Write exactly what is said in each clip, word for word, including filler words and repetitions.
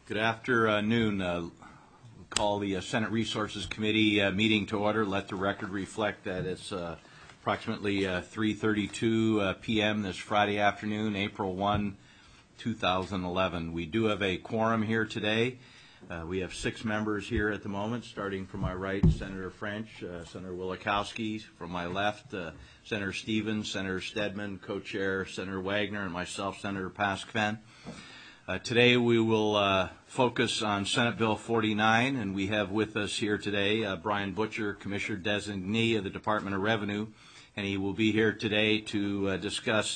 Good afternoon. Uh, we'll call the uh, Senate Resources Committee uh, meeting to order. Let the record reflect that it's uh, approximately uh, three thirty-two uh, p m this Friday afternoon, April first, two thousand eleven. We do have a quorum here today. Uh, we have six members here at the moment, starting from my right, Senator French, uh, Senator Wielechowski, from my left, uh, Senator Stevens, Senator Stedman, co-chair Senator Wagner, and myself, Senator Paskven. Uh, today we will uh, focus on Senate Bill forty-nine, and we have with us here today uh, Brian Butcher, Commissioner Designee of the Department of Revenue, and he will be here today to uh, discuss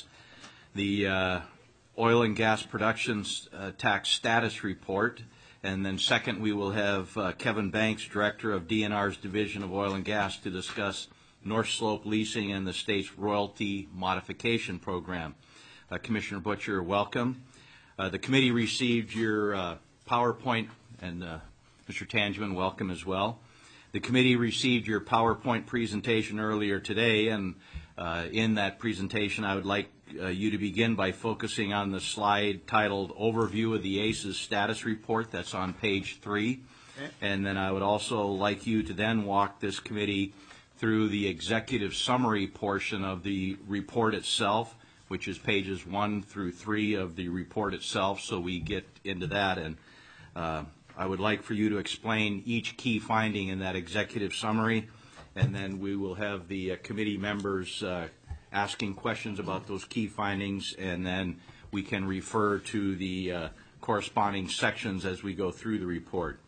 the uh, Oil and Gas Production uh, Tax Status Report. And then second, we will have uh, Kevin Banks, Director of D N R's Division of Oil and Gas, to discuss North Slope Leasing and the state's royalty modification program. Uh, Commissioner Butcher, welcome. Uh, the committee received your uh, PowerPoint, and uh, Mister Tangeman, welcome as well. The committee received your PowerPoint presentation earlier today, and uh, in that presentation I would like uh, you to begin by focusing on the slide titled Overview of the A C Es Status Report. That's on page three. Okay. And then I would also like you to then walk this committee through the executive summary portion of the report itself, which is pages one through three of the report itself, so we get into that. And uh, I would like for you to explain each key finding in that executive summary, and then we will have the uh, committee members uh, asking questions about those key findings, and then we can refer to the uh, corresponding sections as we go through the report.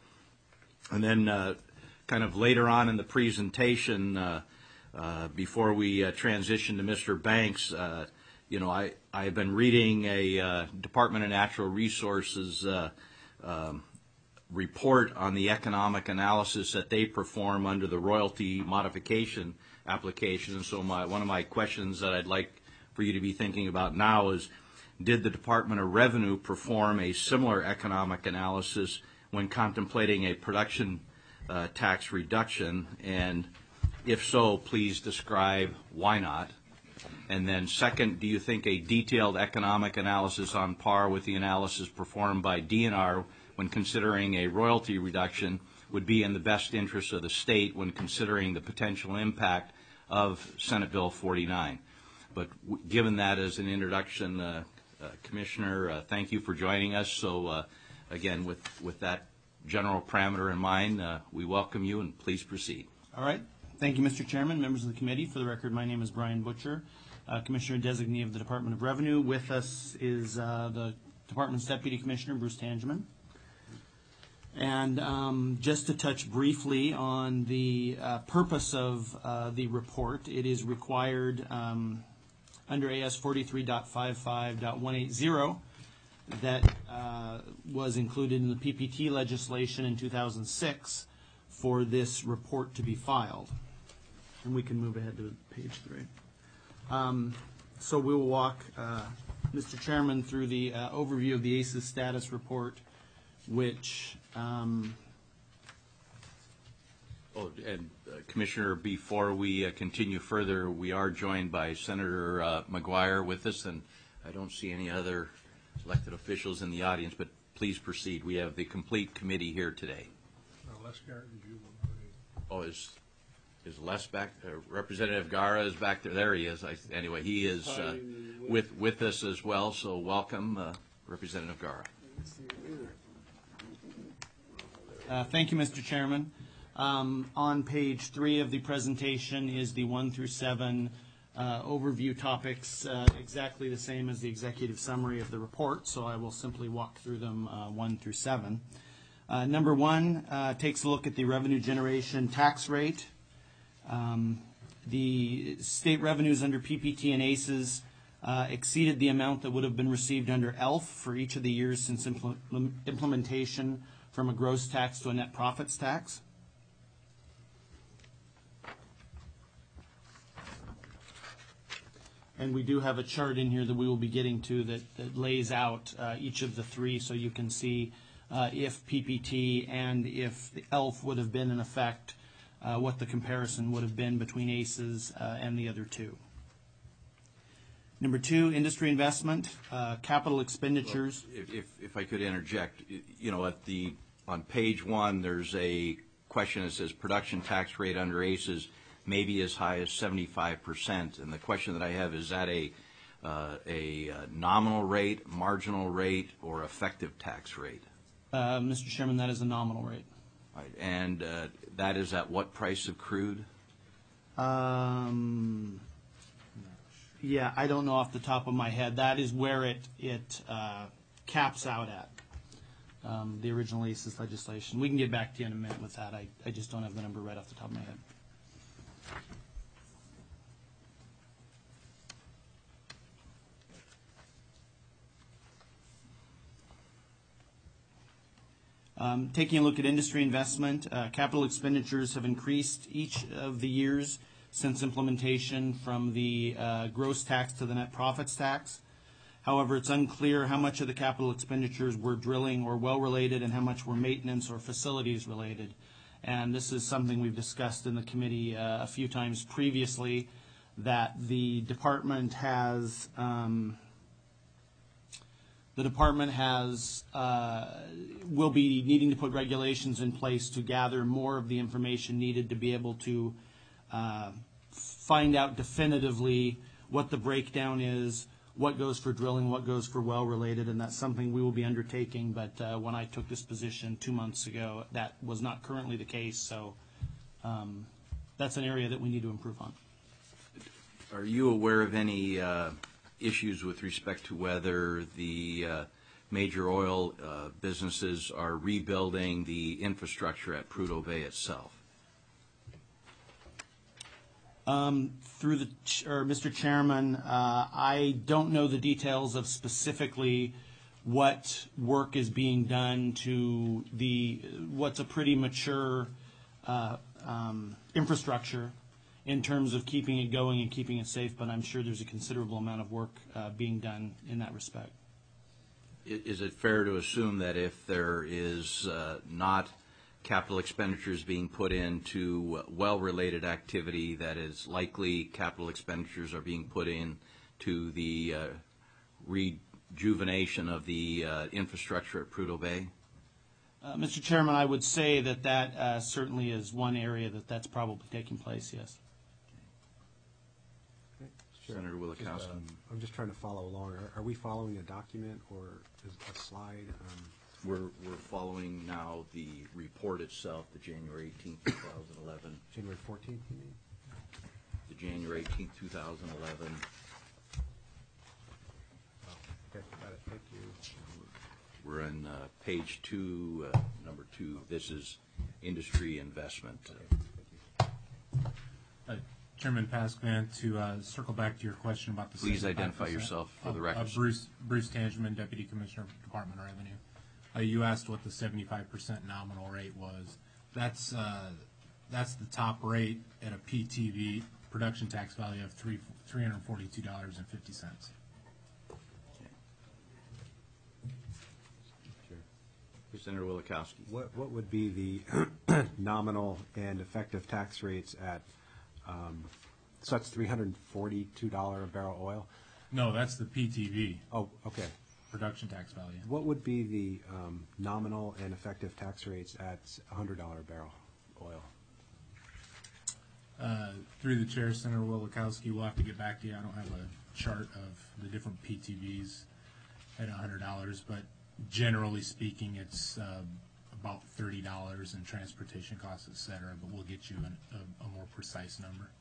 And then uh, kind of later on in the presentation, uh, uh, before we uh, transition to Mister Banks, uh, You know, I, I've been reading a uh, Department of Natural Resources uh, um, report on the economic analysis that they perform under the royalty modification application. And so my, one of my questions that I'd like for you to be thinking about now is, did the Department of Revenue perform a similar economic analysis when contemplating a production uh, tax reduction? And if so, please describe why not. And then second, do you think a detailed economic analysis on par with the analysis performed by D N R when considering a royalty reduction would be in the best interest of the state when considering the potential impact of Senate Bill forty-nine? But w given that as an introduction, uh, uh, Commissioner, uh, thank you for joining us. So uh, again, with, with that general parameter in mind, uh, we welcome you, and please proceed. All right. Thank you, Mister Chairman, members of the committee. For the record, my name is Brian Butcher, uh, Commissioner Designee of the Department of Revenue. With us is uh, the Department's Deputy Commissioner, Bruce Tangeman. And um, just to touch briefly on the uh, purpose of uh, the report, it is required um, under A S forty-three point fifty-five point one eighty that uh, was included in the P P T legislation in two thousand six for this report to be filed. And we can move ahead to page three. Um, so we will walk uh, Mister Chairman through the uh, overview of the A C Es status report, which um, oh, and uh, Commissioner, before we uh, continue further, we are joined by Senator uh, McGuire with us, and I don't see any other elected officials in the audience, but please proceed. We have the complete committee here today. Uh, Les Garrett, did you? Oh, is is Les back? Uh, Representative Gara is back there. There he is. I, anyway, he is uh, with with us as well. So welcome, uh, Representative Gara. Uh, thank you, Mister Chairman. Um, on page three of the presentation is the one through seven uh, overview topics, uh, exactly the same as the executive summary of the report. So I will simply walk through them uh, one through seven. Uh, number one uh, takes a look at the revenue generation tax rate. Um, the state revenues under P P T and A C Es uh, exceeded the amount that would have been received under E L F for each of the years since impl implementation from a gross tax to a net profits tax. And we do have a chart in here that we will be getting to that, that lays out uh, each of the three, so you can see Uh, if P P T and if the E L F would have been in effect, uh, what the comparison would have been between A C Es uh, and the other two. Number two, industry investment, uh, capital expenditures. If, if, if I could interject, y- you know, at the, on page one, there's a question that says production tax rate under A C Es may be as high as seventy-five percent. And the question that I have, is that a, uh, a uh, nominal rate, marginal rate, or effective tax rate? Uh, Mister Chairman, that is a nominal rate. Right. And uh, that is at what price of crude? Um, yeah, I don't know off the top of my head. That is where it, it uh, caps out at, um, the original A C E S legislation. We can get back to you in a minute with that. I, I just don't have the number right off the top of my head. Um, taking a look at industry investment, uh, capital expenditures have increased each of the years since implementation from the uh, gross tax to the net profits tax. However, it's unclear how much of the capital expenditures were drilling or well-related and how much were maintenance or facilities-related. And this is something we've discussed in the committee uh, a few times previously, that the department has um, The department has, uh, will be needing to put regulations in place to gather more of the information needed to be able to uh, find out definitively what the breakdown is, what goes for drilling, what goes for well-related, and that's something we will be undertaking. But uh, when I took this position two months ago, that was not currently the case, so um, that's an area that we need to improve on. Are you aware of any uh, issues with respect to whether the uh, major oil uh, businesses are rebuilding the infrastructure at Prudhoe Bay itself? Um, through the, ch- or Mister Chairman, uh, I don't know the details of specifically what work is being done to the, what's a pretty mature uh, um, infrastructure in terms of keeping it going and keeping it safe, but I'm sure there's a considerable amount of work uh, being done in that respect. I- Is it fair to assume that if there is uh, not capital expenditures being put into well-related activity, that is likely capital expenditures are being put in to the uh, rejuvenation of the uh, infrastructure at Prudhoe Bay? Uh, Mister Chairman, I would say that that uh, certainly is one area that that's probably taking place, yes. Sure. Senator Willikowski. Just, um, I'm just trying to follow along. Are, are we following a document or is a slide? Um, We're, we're following now the report itself, the January eighteenth, two thousand eleven, January fourteenth, you mean? the January eighteenth, two thousand eleven. Oh, okay, got it. Thank you. We're on uh, page two, uh, number two. This is industry investment. Okay, thank you. Uh, Chairman Pasquin, to uh, circle back to your question about the Please seventy-five identify percent. yourself for the Uh, record. uh, Bruce Bruce Tangeman, Deputy Commissioner, Department of Revenue. Uh, you asked what the seventy-five percent nominal rate was. That's uh, that's the top rate at a P T V, production tax value of three three hundred forty-two dollars and fifty cents. Sure. Senator Willikowski. What, what would be the nominal and effective tax rates at, um, so that's three hundred forty-two dollars a barrel oil? No, that's the P T V, Oh, okay. production tax value. What would be the um, nominal and effective tax rates at one hundred dollars a barrel oil? Uh, through the chair, Senator Willikowski, we'll have to get back to you. I don't have a chart of the different P T Vs at one hundred dollars, but generally speaking, it's uh, about thirty dollars in transportation costs, et cetera, but we'll get you an, a, a more precise number.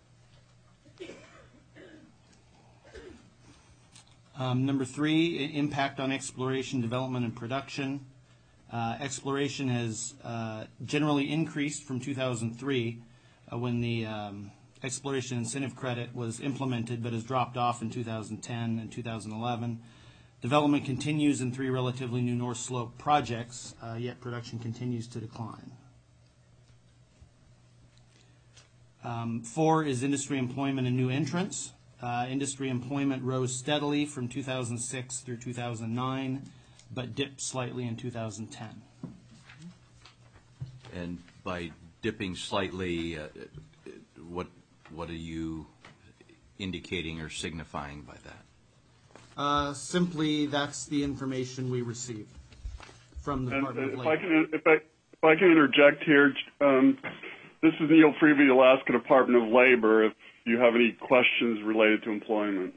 Um, number three, i- impact on exploration, development, and production. Uh, exploration has uh, generally increased from two thousand three, uh, when the um, exploration incentive credit was implemented, but has dropped off in two thousand ten and two thousand eleven. Development continues in three relatively new North Slope projects, uh, yet production continues to decline. Um, four is industry employment and new entrants. Uh, industry employment rose steadily from two thousand six through two thousand nine, but dipped slightly in two thousand ten. And by dipping slightly, uh, what what are you indicating or signifying by that? Uh, simply, that's the information we received from the And Department of if I Labor. can, if I, if I can interject here, um, this is Neil Freeby, the Alaska Department of Labor. If you have any questions related to employment.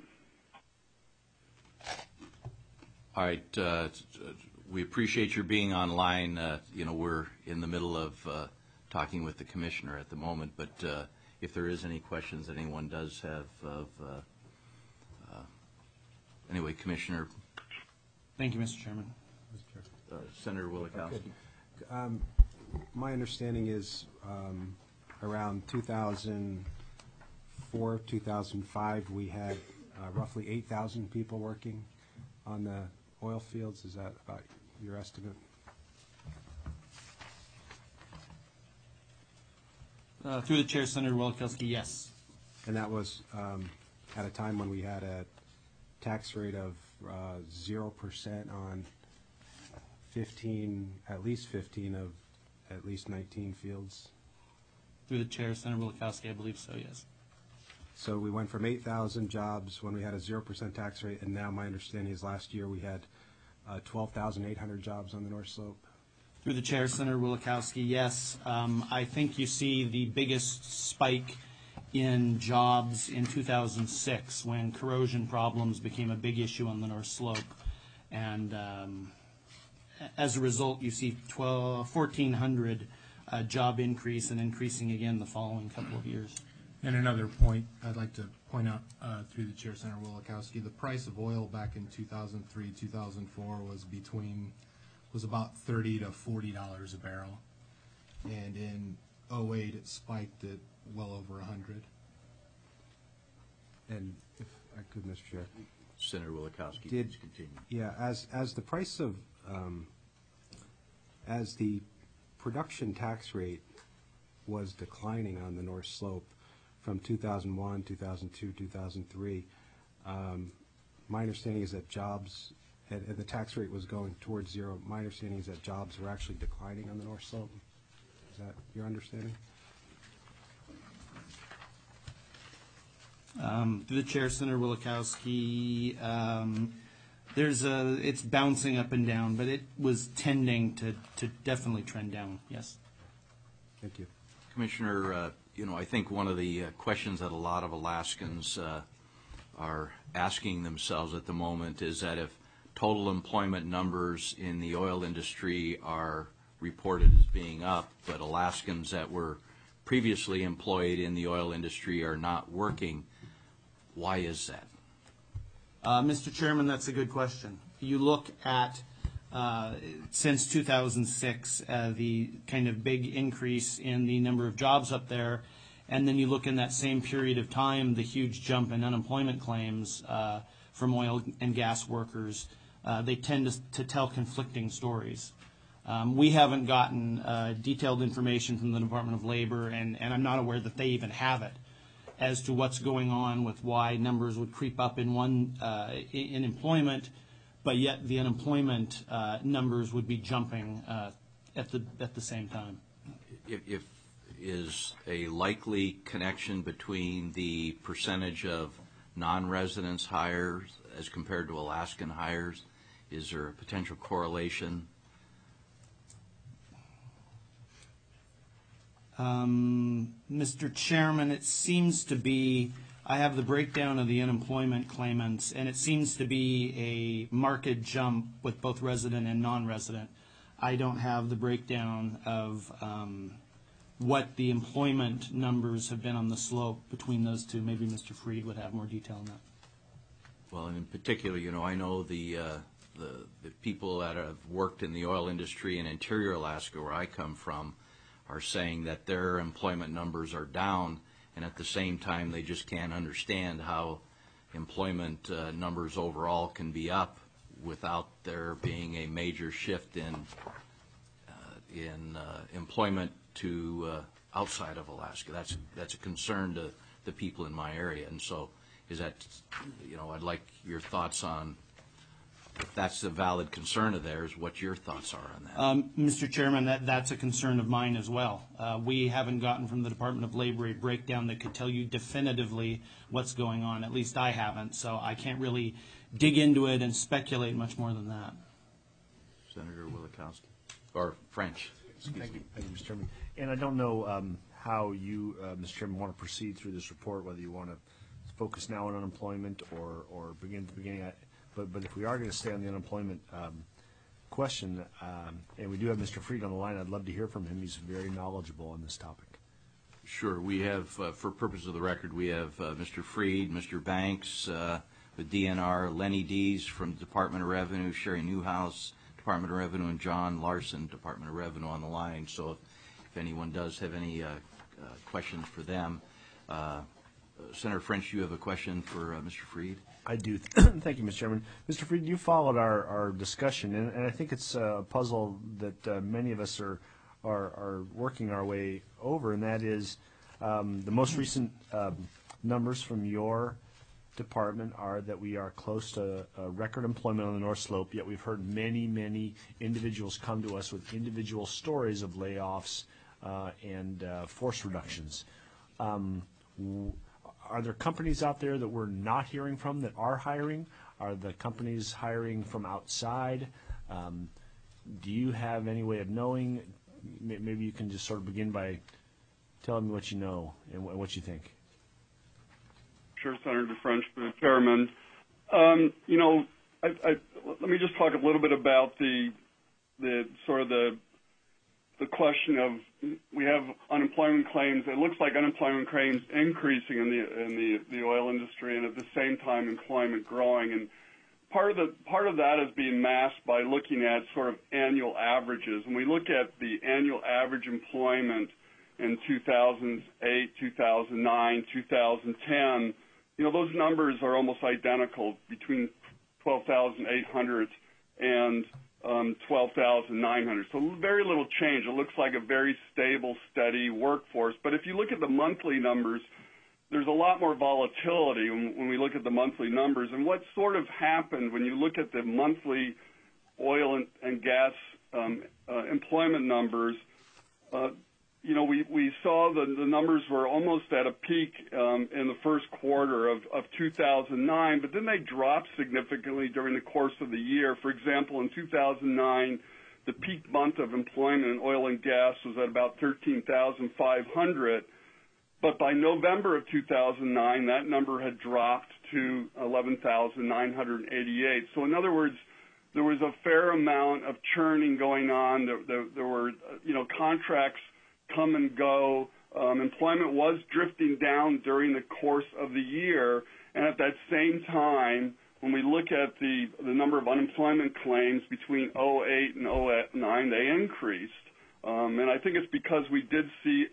All right, uh, we appreciate your being online. Uh, you know, we're in the middle of uh, talking with the commissioner at the moment, but uh, if there is any questions that anyone does have of, uh, uh, anyway, Commissioner, Thank you, Mister Chairman. uh, Senator Wielechowski. Um, my understanding is um, around two thousand four, two thousand five, we had uh, roughly eight thousand people working on the oil fields. Is that about your estimate? Uh, through the chair, Senator Wielechowski, yes. And that was um, at a time when we had a tax rate of uh, zero percent on fifteen, at least fifteen of at least nineteen fields. Through the chair, Senator Wielechowski, I believe so, yes. So we went from eight thousand jobs when we had a zero percent tax rate, and now my understanding is last year we had uh, twelve thousand eight hundred jobs on the North Slope. Through the chair, Senator Wielechowski, yes. Um, I think you see the biggest spike in jobs in two thousand six when corrosion problems became a big issue on the North Slope. And um, a- as a result, you see twelve, fourteen hundred uh, job increase and increasing again the following couple of years. And another point I'd like to point out uh, through the chair, Senator Wielechowski, the price of oil back in two thousand three, two thousand four was between was about thirty to forty dollars a barrel, and in oh eight it spiked at well over a hundred. And if I could, Mister Chair, Senator Wielechowski, Did- please continue. yeah, as as the price of um, as the production tax rate was declining on the North Slope from two thousand one, two thousand two, two thousand three, um, my understanding is that jobs, and, and the tax rate was going towards zero. My understanding is that jobs were actually declining on the North Slope. Is that your understanding? Um, through the chair, Senator Wielechowski, um, there's a, it's bouncing up and down, but it was tending to, to definitely trend down, yes. Thank you. Commissioner, uh, you know, I think one of the uh, questions that a lot of Alaskans uh, are asking themselves at the moment is that if total employment numbers in the oil industry are reported as being up, but Alaskans that were previously employed in the oil industry are not working, why is that? Uh, Mister Chairman, that's a good question. You look at, uh, since two thousand six, uh, the kind of big increase in the number of jobs up there, and then you look in that same period of time, the huge jump in unemployment claims uh, from oil and gas workers. Uh, they tend to, to tell conflicting stories. Um, we haven't gotten uh, detailed information from the Department of Labor, and, and I'm not aware that they even have it, as to what's going on with why numbers would creep up in one uh, in, in employment, but yet the unemployment uh, numbers would be jumping uh, at the at the same time. If, if is a likely connection between the percentage of non-residents hires as compared to Alaskan hires? Is there a potential correlation? Um, Mister Chairman, it seems to be, I have the breakdown of the unemployment claimants, and it seems to be a marked jump with both resident and non-resident. I don't have the breakdown of um, what the employment numbers have been on the slope between those two. Maybe Mister Freed would have more detail on that. Well, and in particular, you know, I know the, uh, the the people that have worked in the oil industry in interior Alaska, where I come from, are saying that their employment numbers are down, and at the same time they just can't understand how employment uh, numbers overall can be up without there being a major shift in uh, in uh, employment to uh, outside of Alaska. That's that's a concern to the people in my area, and so is that, you know, I'd like your thoughts on if that's a valid concern of theirs, what your thoughts are on that. Um, Mister Chairman, that, that's a concern of mine as well. Uh, we haven't gotten from the Department of Labor a breakdown that could tell you definitively what's going on. At least I haven't, so I can't really dig into it and speculate much more than that. Senator Wielechowski, or French. Excuse Thank me. you, thank you, Mister Chairman. And I don't know um, how you, uh, Mister Chairman, want to proceed through this report, whether you want to focus now on unemployment or, or begin at the beginning. I, but, but if we are going to stay on the unemployment um, question, um, and we do have Mister Freed on the line, I'd love to hear from him. He's very knowledgeable on this topic. Sure. We have, uh, for purpose of the record, we have uh, Mister Freed, Mister Banks uh, with D N R, Lenny Dees from the Department of Revenue, Sherry Newhouse, Department of Revenue, and John Larson, Department of Revenue, on the line. So if, if anyone does have any uh, uh, questions for them. Uh, Senator French, you have a question for uh, Mister Freed? I do. Thank you, Mister Chairman. Mister Freed, you followed our, our discussion, and, and I think it's a puzzle that uh, many of us are, are are working our way over, and that is um, the most recent um, numbers from your department are that we are close to uh, record employment on the North Slope, yet we've heard many, many individuals come to us with individual stories of layoffs uh, and uh, force reductions. Um, w- Are there companies out there that we're not hearing from that are hiring? Are the companies hiring from outside? Um, do you have any way of knowing? Maybe you can just sort of begin by telling me what you know and what you think. Sure, Senator French, the chairman. Um, you know, I, I, let me just talk a little bit about the the sort of the the question of, we have unemployment claims. It looks like unemployment claims increasing in the in the, the oil industry, and at the same time employment growing. And part of the part of that is being masked by looking at sort of annual averages. And we look at the annual average employment in two thousand eight, two thousand nine, two thousand ten. You know, those numbers are almost identical, between twelve thousand eight hundred and Um, twelve thousand nine hundred. So very little change. It looks like a very stable, steady workforce. But if you look at the monthly numbers, there's a lot more volatility when, when we look at the monthly numbers. And what sort of happened when you look at the monthly oil and, and gas um, uh, employment numbers, uh, you know, we, we saw the, the numbers were almost at a peak um, in the first quarter of, of two thousand nine, but then they dropped significantly during the course of the year. For example, in two thousand nine, the peak month of employment in oil and gas was at about thirteen thousand five hundred, but by November of two thousand nine, that number had dropped to eleven thousand nine hundred eighty-eight. So in other words, there was a fair amount of churning going on. There, there, there were, you know, contracts come and go. Um, employment was drifting down during the course of the year, and at that same time, when we look at the the number of unemployment claims between oh eight and oh nine, they increased. Um, and I think it's because we did see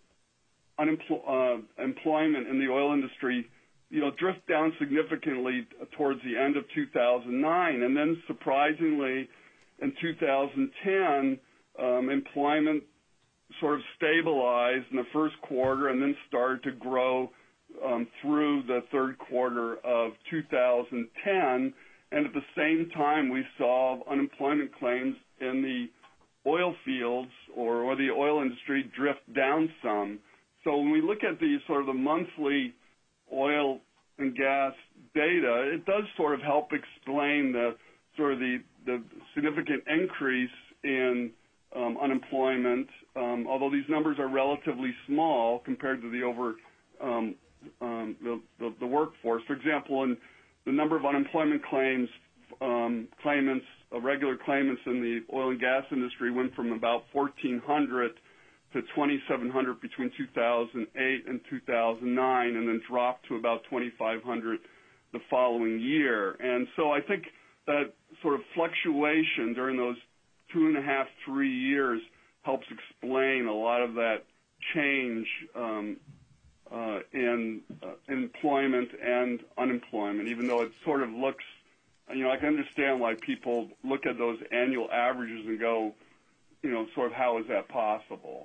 unempl- uh, employment in the oil industry, you know, drift down significantly towards the end of two thousand nine, and then surprisingly, in two thousand ten, um, employment sort of stabilized in the first quarter and then started to grow um, through the third quarter of two thousand ten. And at the same time, we saw unemployment claims in the oil fields or, or the oil industry drift down some. So when we look at the sort of the monthly oil and gas data, it does sort of help explain the sort of the, the significant increase in um, unemployment, um, although these numbers are relatively small compared to the over um, um, the, the, the workforce. For example, in the number of unemployment claims, um, claimants, uh, regular claimants in the oil and gas industry went from about fourteen hundred to twenty-seven hundred between two thousand eight and two thousand nine, and then dropped to about twenty-five hundred the following year. And so I think that sort of fluctuation during those two and a half, three years helps explain a lot of that change um, uh, in uh, employment and unemployment, even though it sort of looks, you know, I can understand why people look at those annual averages and go, you know, sort of how is that possible?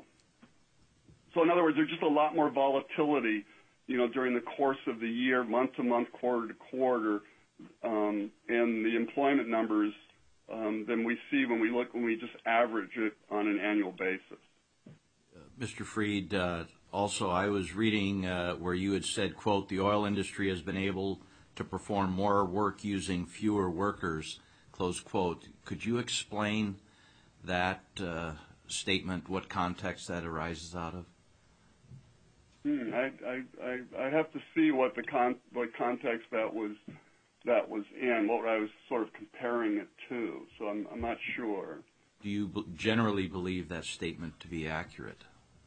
So in other words, there's just a lot more volatility, you know, during the course of the year, month to month, quarter to quarter, um, in the employment numbers um, than we see when we look when we just average it on an annual basis. Mister Freed, uh, also I was reading uh, where you had said, quote, the oil industry has been able to perform more work using fewer workers, close quote. Could you explain that uh, statement, what context that arises out of? Hmm, I, I, I, I have to see what the con, what context that was that was in, what I was sort of comparing it to. So I'm, I'm not sure. Do you b- generally believe that statement to be accurate?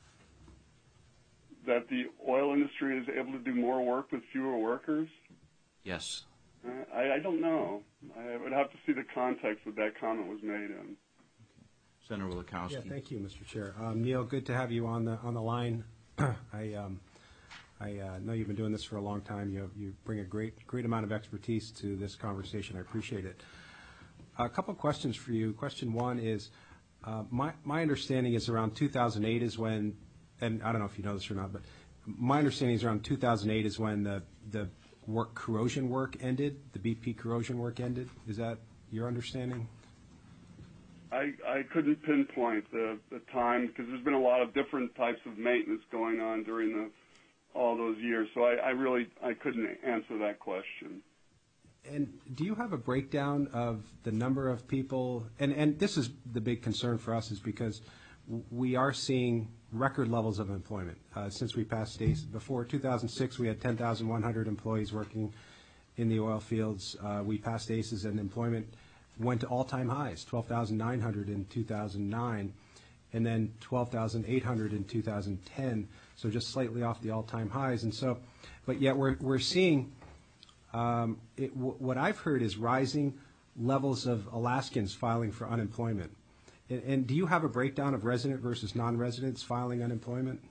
That the oil industry is able to do more work with fewer workers? Yes. Uh, I, I don't know. I would have to see the context that that comment was made in. Senator Wielechowski. Yeah, thank you, Mister Chair. Um, Neil, good to have you on the on the line. I um, I uh, know you've been doing this for a long time. You you bring a great great amount of expertise to this conversation. I appreciate it. A couple of questions for you. Question one is, uh, my my understanding is around two thousand eight is when, and I don't know if you know this or not, but my understanding is around two thousand eight is when the the work corrosion work ended. The B P corrosion work ended. Is that your understanding? I, I couldn't pinpoint the, the time because there's been a lot of different types of maintenance going on during the, all those years. So I, I really I couldn't answer that question. And do you have a breakdown of the number of people? And, and this is the big concern for us is because we are seeing record levels of employment. Uh, since we passed states, before two thousand six, we had ten thousand one hundred employees working in the oil fields. Uh, we passed A C Es and employment went to all-time highs, twelve thousand nine hundred in two thousand nine, and then twelve thousand eight hundred in two thousand ten, so just slightly off the all-time highs. And so, but yet we're, we're seeing, um, it, w- what I've heard is rising levels of Alaskans filing for unemployment. And, and do you have a breakdown of resident versus non-residents filing unemployment?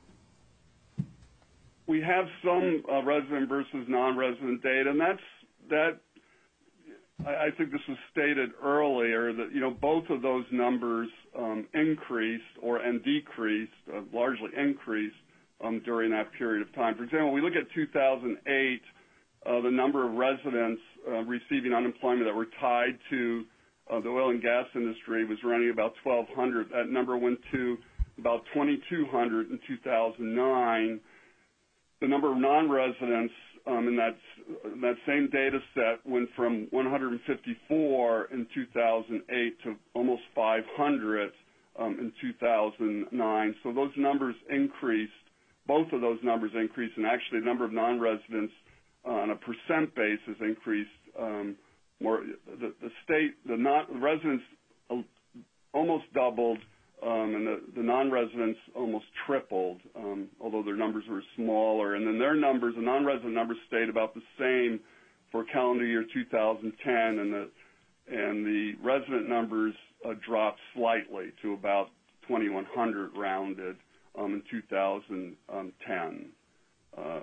We have some uh, resident versus non-resident data, and that's that. I, I think this was stated earlier that you know both of those numbers um, increased or and decreased, uh, largely increased um, during that period of time. For example, we look at two thousand eight, uh, the number of residents uh, receiving unemployment that were tied to uh, the oil and gas industry was running about twelve hundred. That number went to about twenty-two hundred in two thousand nine. The number of non-residents um, in that in that same data set went from one hundred fifty-four in two thousand eight to almost five hundred um, in two thousand nine. So those numbers increased. Both of those numbers increased, and actually the number of non-residents uh, on a percent basis increased um, more. The, the state, the, not, the residents uh, almost doubled. Um, and the, the non-residents almost tripled, um, although their numbers were smaller. And then their numbers, the non-resident numbers, stayed about the same for calendar year two thousand ten, and the and the resident numbers uh, dropped slightly to about twenty-one hundred rounded um, in two thousand ten. Uh,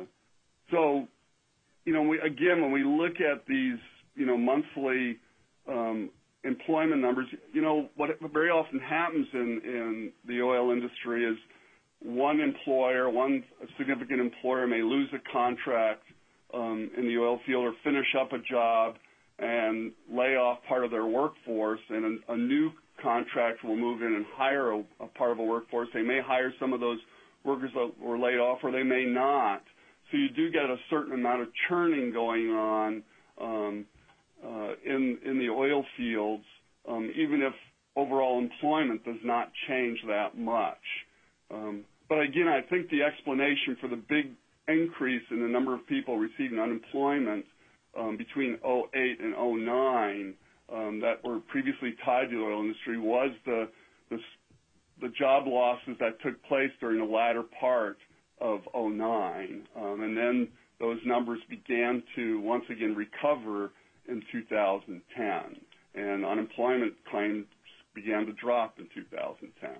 so, you know, we, again, when we look at these, you know, monthly um, employment numbers, you know, what very often happens in, in the oil industry is one employer, one significant employer may lose a contract um, in the oil field or finish up a job and lay off part of their workforce, and a, a new contract will move in and hire a, a part of a workforce. They may hire some of those workers that were laid off, or they may not. So you do get a certain amount of churning going on um, Uh, in in the oil fields, um, even if overall employment does not change that much. Um, but again, I think the explanation for the big increase in the number of people receiving unemployment um, between oh eight and oh nine um, that were previously tied to the oil industry was the, the the job losses that took place during the latter part of oh nine, um, and then those numbers began to once again recover in two thousand ten, and unemployment claims began to drop in two thousand ten.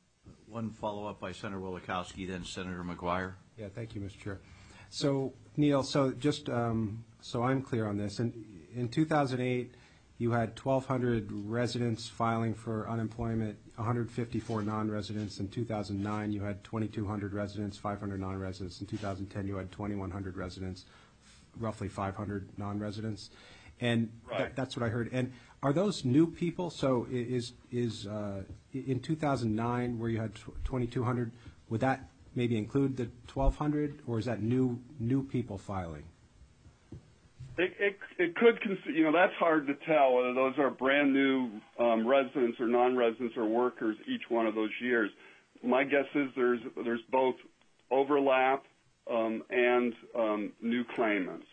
One follow-up by Senator Wielechowski, then Senator McGuire. Yeah, thank you, Mister Chair. So, Neil, so just um, so I'm clear on this, in, in two thousand eight, you had twelve hundred residents filing for unemployment, one hundred fifty-four non-residents. In two thousand nine, you had twenty-two hundred residents, five hundred non-residents. In two thousand ten, you had twenty-one hundred residents, roughly five hundred non-residents. And Right. that, that's what I heard. And are those new people? So i- is, is uh, i- in two thousand nine, where you had twenty-two hundred, would that maybe include the twelve hundred, or is that new, new people filing? It, it, it could, cons- you know, that's hard to tell whether those are brand new um, residents or non-residents or workers each one of those years. My guess is there's there's both overlap um, and um, new claimants.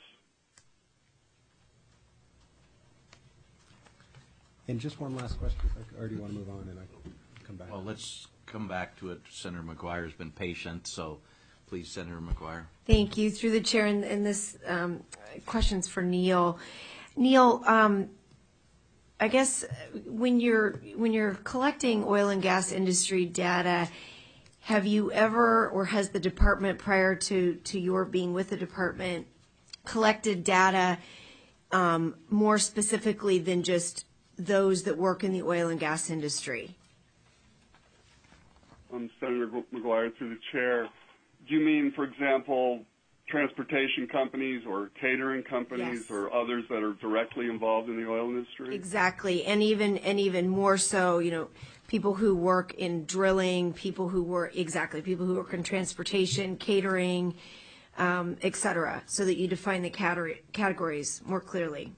And just one last question, if I, or do you want to move on and I can come back? Well, let's come back to it. Senator McGuire's been patient, so please, Senator McGuire. Thank you. Through the chair, and, and this um, question's for Neil. Neil, um, I guess when you're when you're collecting oil and gas industry data, have you ever, or has the department prior to to your being with the department, collected data um, more specifically than just those that work in the oil and gas industry? Um, Senator McGuire, through the chair, do you mean, for example, transportation companies or catering companies Yes. or others that are directly involved in the oil industry? Exactly, and even and even more so, you know, people who work in drilling, people who work exactly, people who work in transportation, catering, um, et cetera, so that you define the category, categories more clearly.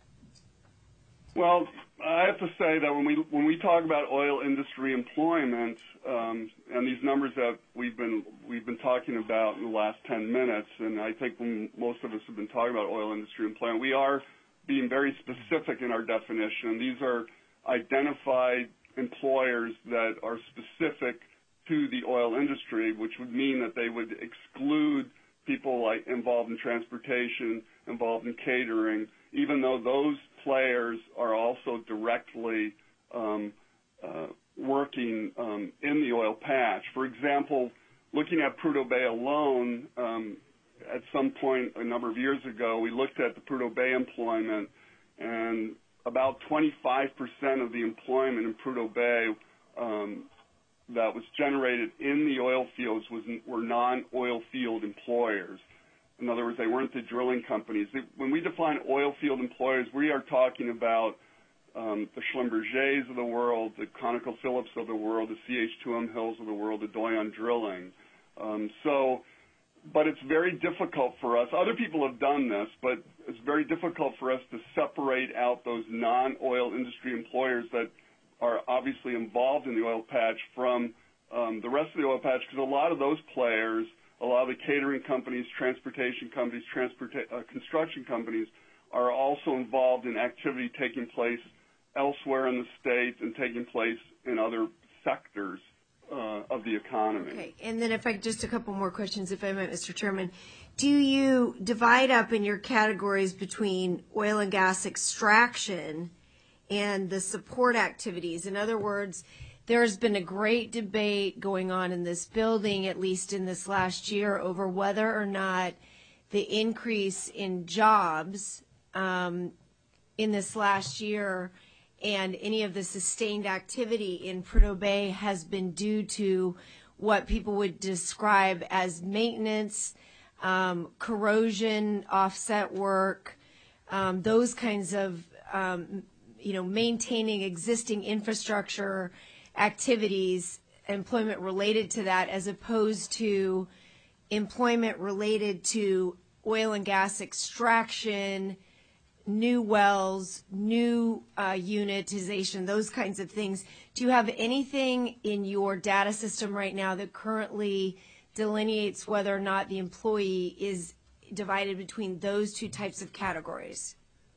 Well, I have to say that when we when we talk about oil industry employment um, and these numbers that we've been we've been talking about in the last ten minutes, and I think when most of us have been talking about oil industry employment, we are being very specific in our definition. These are identified employers that are specific to the oil industry, which would mean that they would exclude people like involved in transportation, involved in catering, even though those players are also directly um, uh, working um, in the oil patch. For example, looking at Prudhoe Bay alone, um, at some point a number of years ago, we looked at the Prudhoe Bay employment, and about twenty-five percent of the employment in Prudhoe Bay um, that was generated in the oil fields was, were non-oil field employers. In other words, they weren't the drilling companies. When we define oil field employers, we are talking about um, the Schlumbergers of the world, the ConocoPhillips of the world, the C H two M Hills of the world, the Doyon Drilling. Um, so, but it's very difficult for us. Other people have done this, but it's very difficult for us to separate out those non-oil industry employers that are obviously involved in the oil patch from um, the rest of the oil patch, because a lot of those players, a lot of the catering companies, transportation companies, transporta- uh, construction companies are also involved in activity taking place elsewhere in the state and taking place in other sectors uh, of the economy. Okay, and then if I just a couple more questions, if I might, Mister Chairman. Do you divide up in your categories between oil and gas extraction and the support activities? In other words, there's been a great debate going on in this building, at least in this last year, over whether or not the increase in jobs um, in this last year and any of the sustained activity in Prudhoe Bay has been due to what people would describe as maintenance, um, corrosion, offset work, um, those kinds of, um, you know, maintaining existing infrastructure activities, employment related to that, as opposed to employment related to oil and gas extraction, new wells, new uh, unitization, those kinds of things. Do you have anything in your data system right now that currently delineates whether or not the employee is divided between those two types of categories?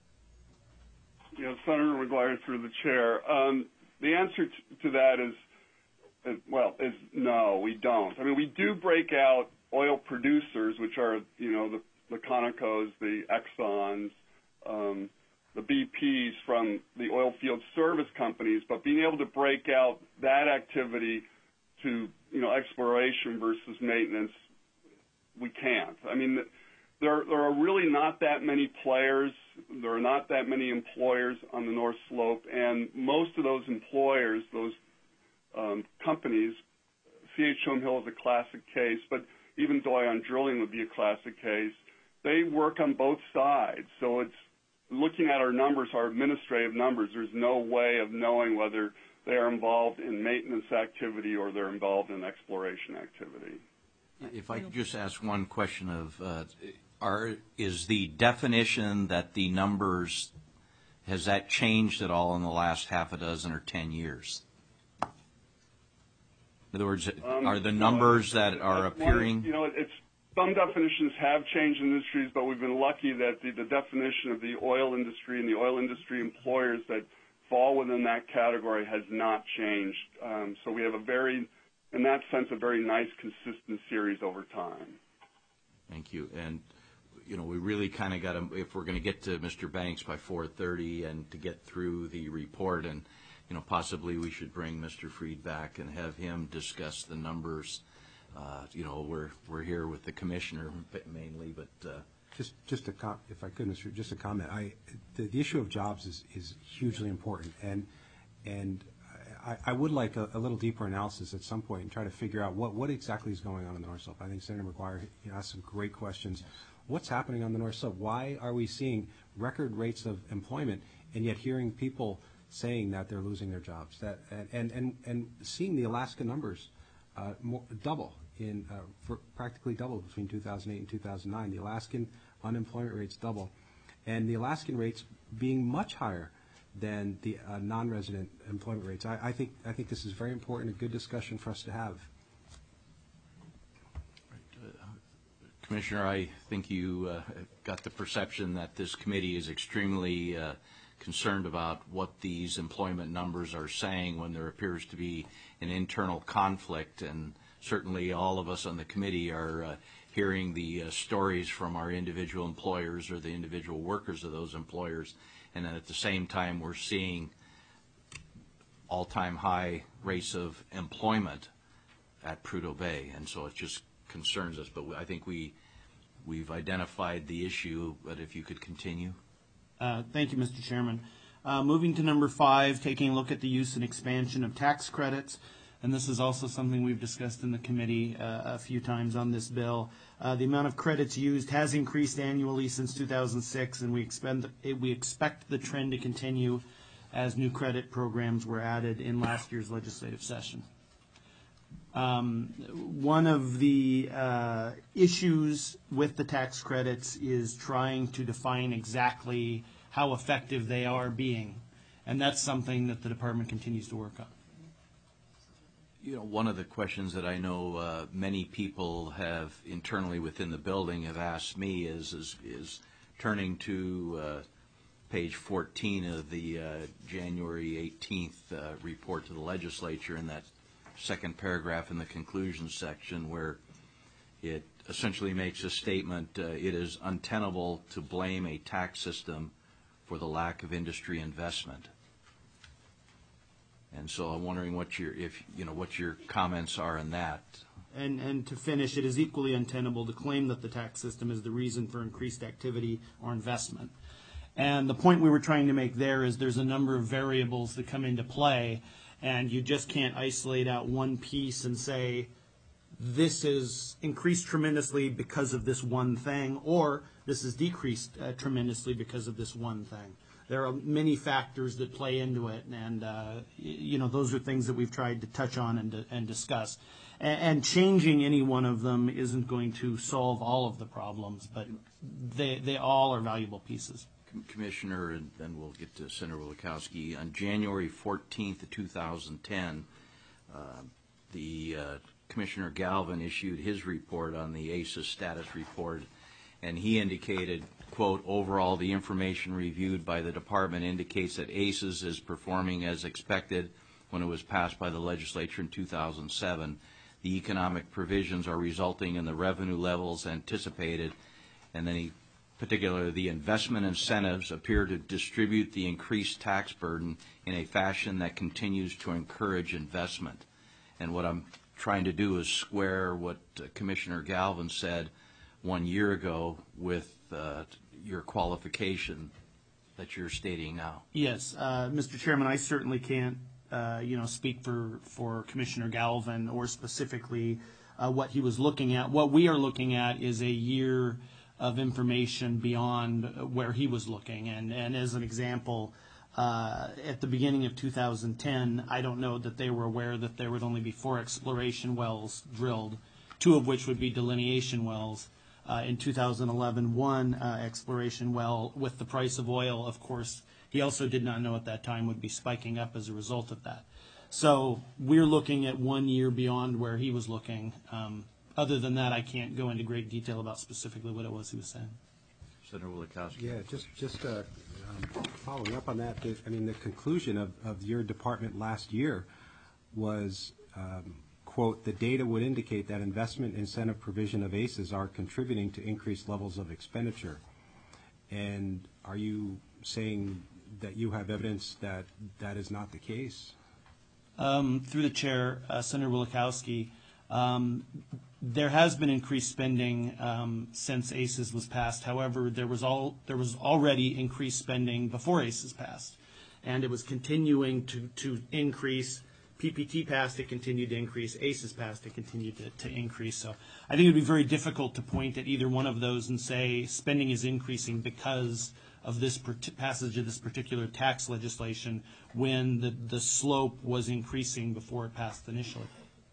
You know, Senator McGuire, through the chair, um, the answer t- to that is, is, well, is no, we don't. I mean, we do break out oil producers, which are, you know, the, the Conocos, the Exxons, um, the B Ps from the oil field service companies, but being able to break out that activity to, you know, exploration versus maintenance, we can't. I mean, there, there are really not that many players. There are not that many employers on the North Slope, and most of those employers, those um, companies, C H two M Hill is a classic case, but even Doyon Drilling would be a classic case. They work on both sides, so it's looking at our numbers, our administrative numbers, there's no way of knowing whether they are involved in maintenance activity or they're involved in exploration activity. If I could just ask one question of, uh, are, is the definition that the numbers, has that changed at all in the last half a dozen or ten years? In other words, Um, are the numbers no, that are that's one- appearing? You know, it's some definitions have changed in industries, but we've been lucky that the, the definition of the oil industry and the oil industry employers that fall within that category has not changed. Um, so we have a very, in that sense, a very nice, consistent series over time. Thank you. And, you know, we really kind of got to, if we're going to get to Mister Banks by four thirty and to get through the report, and, you know, possibly we should bring Mister Freed back and have him discuss the numbers. Uh, you know, we're we're here with the commissioner mainly, but uh, Just, just a com- if I could, Mister just a comment. I, the, the issue of jobs is, is hugely important, and and I, I would like a, a little deeper analysis at some point and try to figure out what, what exactly is going on in the North Slope. I think Senator McGuire, you know, asked some great questions. What's happening on the North Slope? Why are we seeing record rates of employment and yet hearing people saying that they're losing their jobs? That and and and, and seeing the Alaska numbers uh, more, double. In uh, for practically double between two thousand eight and two thousand nine. The Alaskan unemployment rates double, and the Alaskan rates being much higher than the uh, non-resident employment rates. I, I think I think this is very important, a good discussion for us to have. Commissioner, I think you uh, got the perception that this committee is extremely uh, concerned about what these employment numbers are saying when there appears to be an internal conflict, and certainly all of us on the committee are uh, hearing the uh, stories from our individual employers or the individual workers of those employers, and then at the same time we're seeing all-time high rates of employment at Prudhoe Bay, and so it just concerns us. But I think we, we've identified the issue, but if you could continue. Uh, thank you, Mister Chairman. Uh, moving to number five, taking a look at the use and expansion of tax credits. And this is also something we've discussed in the committee uh, a few times on this bill. Uh, the amount of credits used has increased annually since two thousand six, and we expect, we expect the trend to continue as new credit programs were added in last year's legislative session. Um, one of the uh, issues with the tax credits is trying to define exactly how effective they are being, and that's something that the department continues to work on. You know, one of the questions that I know uh, many people have internally within the building have asked me is is, is turning to uh, page fourteen of the uh, January eighteenth uh, report to the legislature, in that second paragraph in the conclusion section, where it essentially makes a statement, uh, it is untenable to blame a tax system for the lack of industry investment. And so I'm wondering what your, if you know, what your comments are on that. And, and to finish, it is equally untenable to claim that the tax system is the reason for increased activity or investment. And the point we were trying to make there is there's a number of variables that come into play, and you just can't isolate out one piece and say this is increased tremendously because of this one thing, or this is decreased uh, tremendously because of this one thing. There are many factors that play into it, and uh, you know, those are things that we've tried to touch on and, and discuss. And, and changing any one of them isn't going to solve all of the problems, but they they all are valuable pieces. Commissioner, and then we'll get to Senator Wielechowski. On January fourteenth of two thousand ten, uh, the uh, Commissioner Galvin issued his report on the A C E S status report, and he indicated, quote, overall, the information reviewed by the department indicates that A C E S is performing as expected when it was passed by the legislature in two thousand seven. The economic provisions are resulting in the revenue levels anticipated, and then he, particularly the investment incentives, appear to distribute the increased tax burden in a fashion that continues to encourage investment. And what I'm trying to do is square what uh, Commissioner Galvin said one year ago with uh, your qualification that you're stating now. Yes, uh, Mister Chairman, I certainly can't, uh, you know, speak for, for Commissioner Galvin or specifically uh, what he was looking at. What we are looking at is a year of information beyond where he was looking. And, and as an example, uh, at the beginning of two thousand ten, I don't know that they were aware that there would only be four exploration wells drilled, two of which would be delineation wells. Uh, in two thousand eleven, one uh, exploration well with the price of oil, of course, he also did not know at that time would be spiking up as a result of that. So we're looking at one year beyond where he was looking. Um, other than that, I can't go into great detail about specifically what it was he was saying. Senator Willikowski. Yeah, just, just uh, um, following up on that, the- I mean, the conclusion of, of your department last year was, um, quote, "The data would indicate that investment incentive provision of A C Es are contributing to increased levels of expenditure." And are you saying that you have evidence that that is not the case? Um, through the chair, uh, Senator Willikowski, um, there has been increased spending um, since A C Es was passed. However, there was all there was already increased spending before A C Es passed, and it was continuing to to increase. P P T passed, it continued to increase. A C Es passed, it continued to, to increase. So I think it would be very difficult to point at either one of those and say spending is increasing because of this passage of this particular tax legislation when the, the slope was increasing before it passed initially.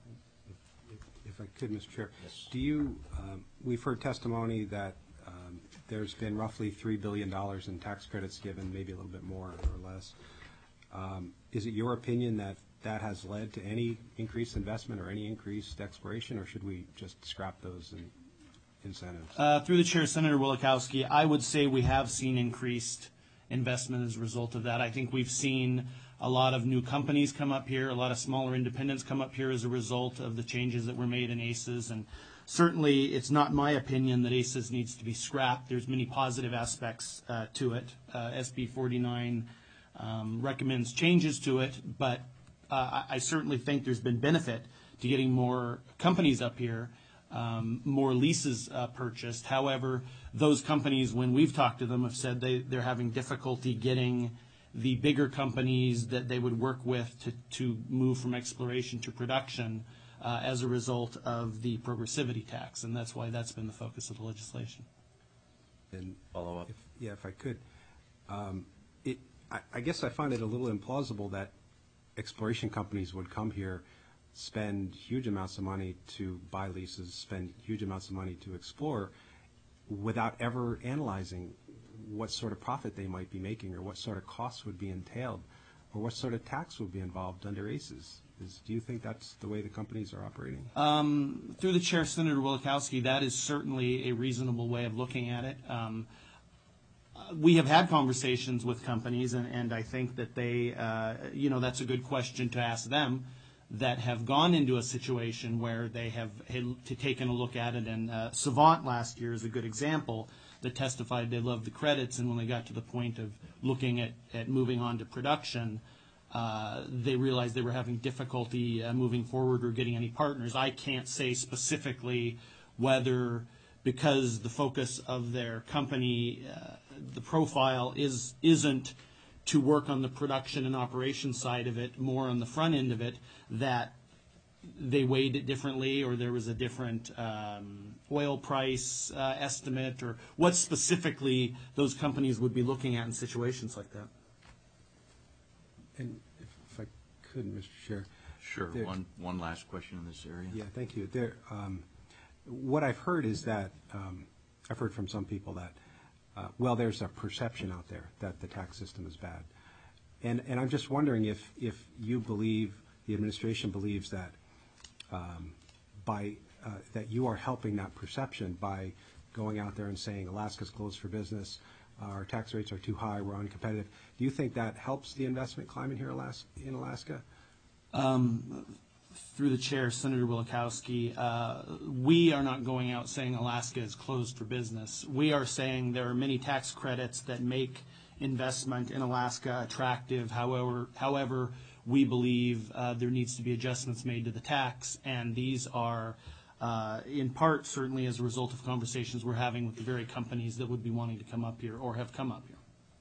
If I could, Mister Chair. Yes. Do you, um, we've heard testimony that um, there's been roughly three billion dollars in tax credits given, maybe a little bit more or less. Um, is it your opinion that that has led to any increased investment or any increased exploration, or should we just scrap those in incentives? Uh, through the chair, Senator Willikowski, I would say we have seen increased investment as a result of that. I think we've seen a lot of new companies come up here, a lot of smaller independents come up here as a result of the changes that were made in A C Es. And certainly, it's not my opinion that A C Es needs to be scrapped. There's many positive aspects uh, to it. Uh, S B forty-nine um, recommends changes to it, but uh, I, I certainly think there's been benefit to getting more companies up here. Um, more leases uh, purchased. However, those companies, when we've talked to them, have said they, they're having difficulty getting the bigger companies that they would work with to, to move from exploration to production uh, as a result of the progressivity tax, and that's why that's been the focus of the legislation. And Follow up. if, yeah, if I could. Um, it, I, I guess I find it a little implausible that exploration companies would come here, spend huge amounts of money to buy leases, spend huge amounts of money to explore without ever analyzing what sort of profit they might be making or what sort of costs would be entailed or what sort of tax would be involved under A C Es. Is, do you think that's the way the companies are operating? Um, through the chair, Senator Willikowski, that is certainly a reasonable way of looking at it. Um, we have had conversations with companies, and, and I think that they, uh, you know, that's a good question to ask them, that have gone into a situation where they have had to taken a look at it. And uh, Savant last year is a good example that testified they loved the credits, and when they got to the point of looking at, at moving on to production, uh, they realized they were having difficulty uh, moving forward or getting any partners. I can't say specifically whether, because the focus of their company, uh, the profile is, isn't to work on the production and operation side of it, more on the front end of it, that they weighed it differently, or there was a different um, oil price uh, estimate, or what specifically those companies would be looking at in situations like that. And if, if I could, Mister Chair. Sure. There- One one last question in this area. Yeah, thank you. There, um, what I've heard is that, um, I've heard from some people that, uh, well, there's a perception out there that the tax system is bad. And, and I'm just wondering if, if you believe, the administration believes that um, by, uh, that you are helping that perception by going out there and saying Alaska's closed for business, our tax rates are too high, we're uncompetitive. Do you think that helps the investment climate here in Alaska? Um, through the chair, Senator Willikowski, uh, we are not going out saying Alaska is closed for business. We are saying there are many tax credits that make investment in Alaska attractive. However, however, we believe uh, there needs to be adjustments made to the tax, and these are uh, in part certainly as a result of conversations we're having with the very companies that would be wanting to come up here or have come up here.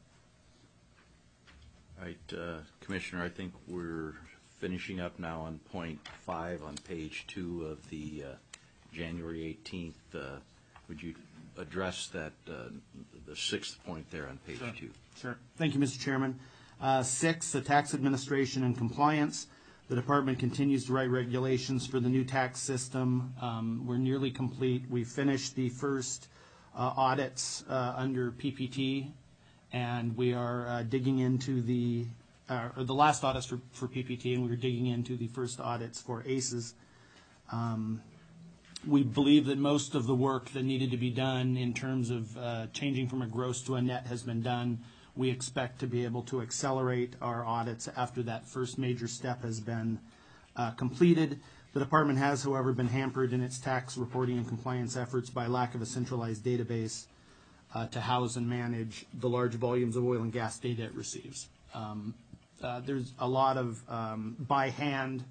All right, uh, Commissioner, I think we're finishing up now on point five on page two of the uh, January eighteenth. Uh, would you address that, uh, the sixth point there on page two? Sure. Thank you, Mister Chairman. Uh, Six, the tax administration and compliance. The department continues to write regulations for the new tax system. Um, We're nearly complete. We finished the first uh, audits uh, under P P T, and we are uh, digging into the, uh, or the last audits for, for P P T, and we're digging into the first audits for A C Es. Um, We believe that most of the work that needed to be done in terms of uh, changing from a gross to a net has been done. We expect to be able to accelerate our audits after that first major step has been uh, completed. The department has, however, been hampered in its tax reporting and compliance efforts by lack of a centralized database uh, to house and manage the large volumes of oil and gas data it receives. Um, uh, There's a lot of um, by hand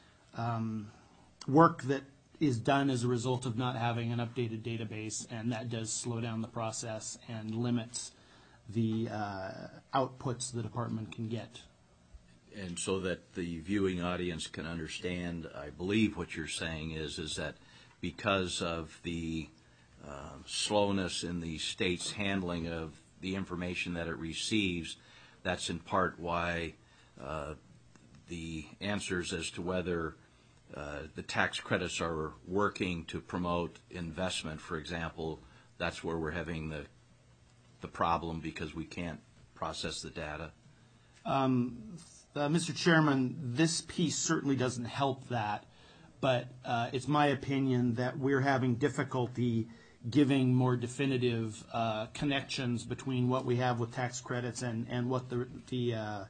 um, work that is done as a result of not having an updated database, and that does slow down the process and limits the uh, outputs the department can get. And so that the viewing audience can understand, I believe what you're saying is, is that because of the uh, slowness in the state's handling of the information that it receives, that's in part why uh, the answers as to whether uh, the tax credits are working to promote investment, for example, that's where we're having the the problem because we can't process the data. Um, uh, Mister Chairman, this piece certainly doesn't help that, but uh, it's my opinion that we're having difficulty giving more definitive uh, connections between what we have with tax credits and, and what the, the uh,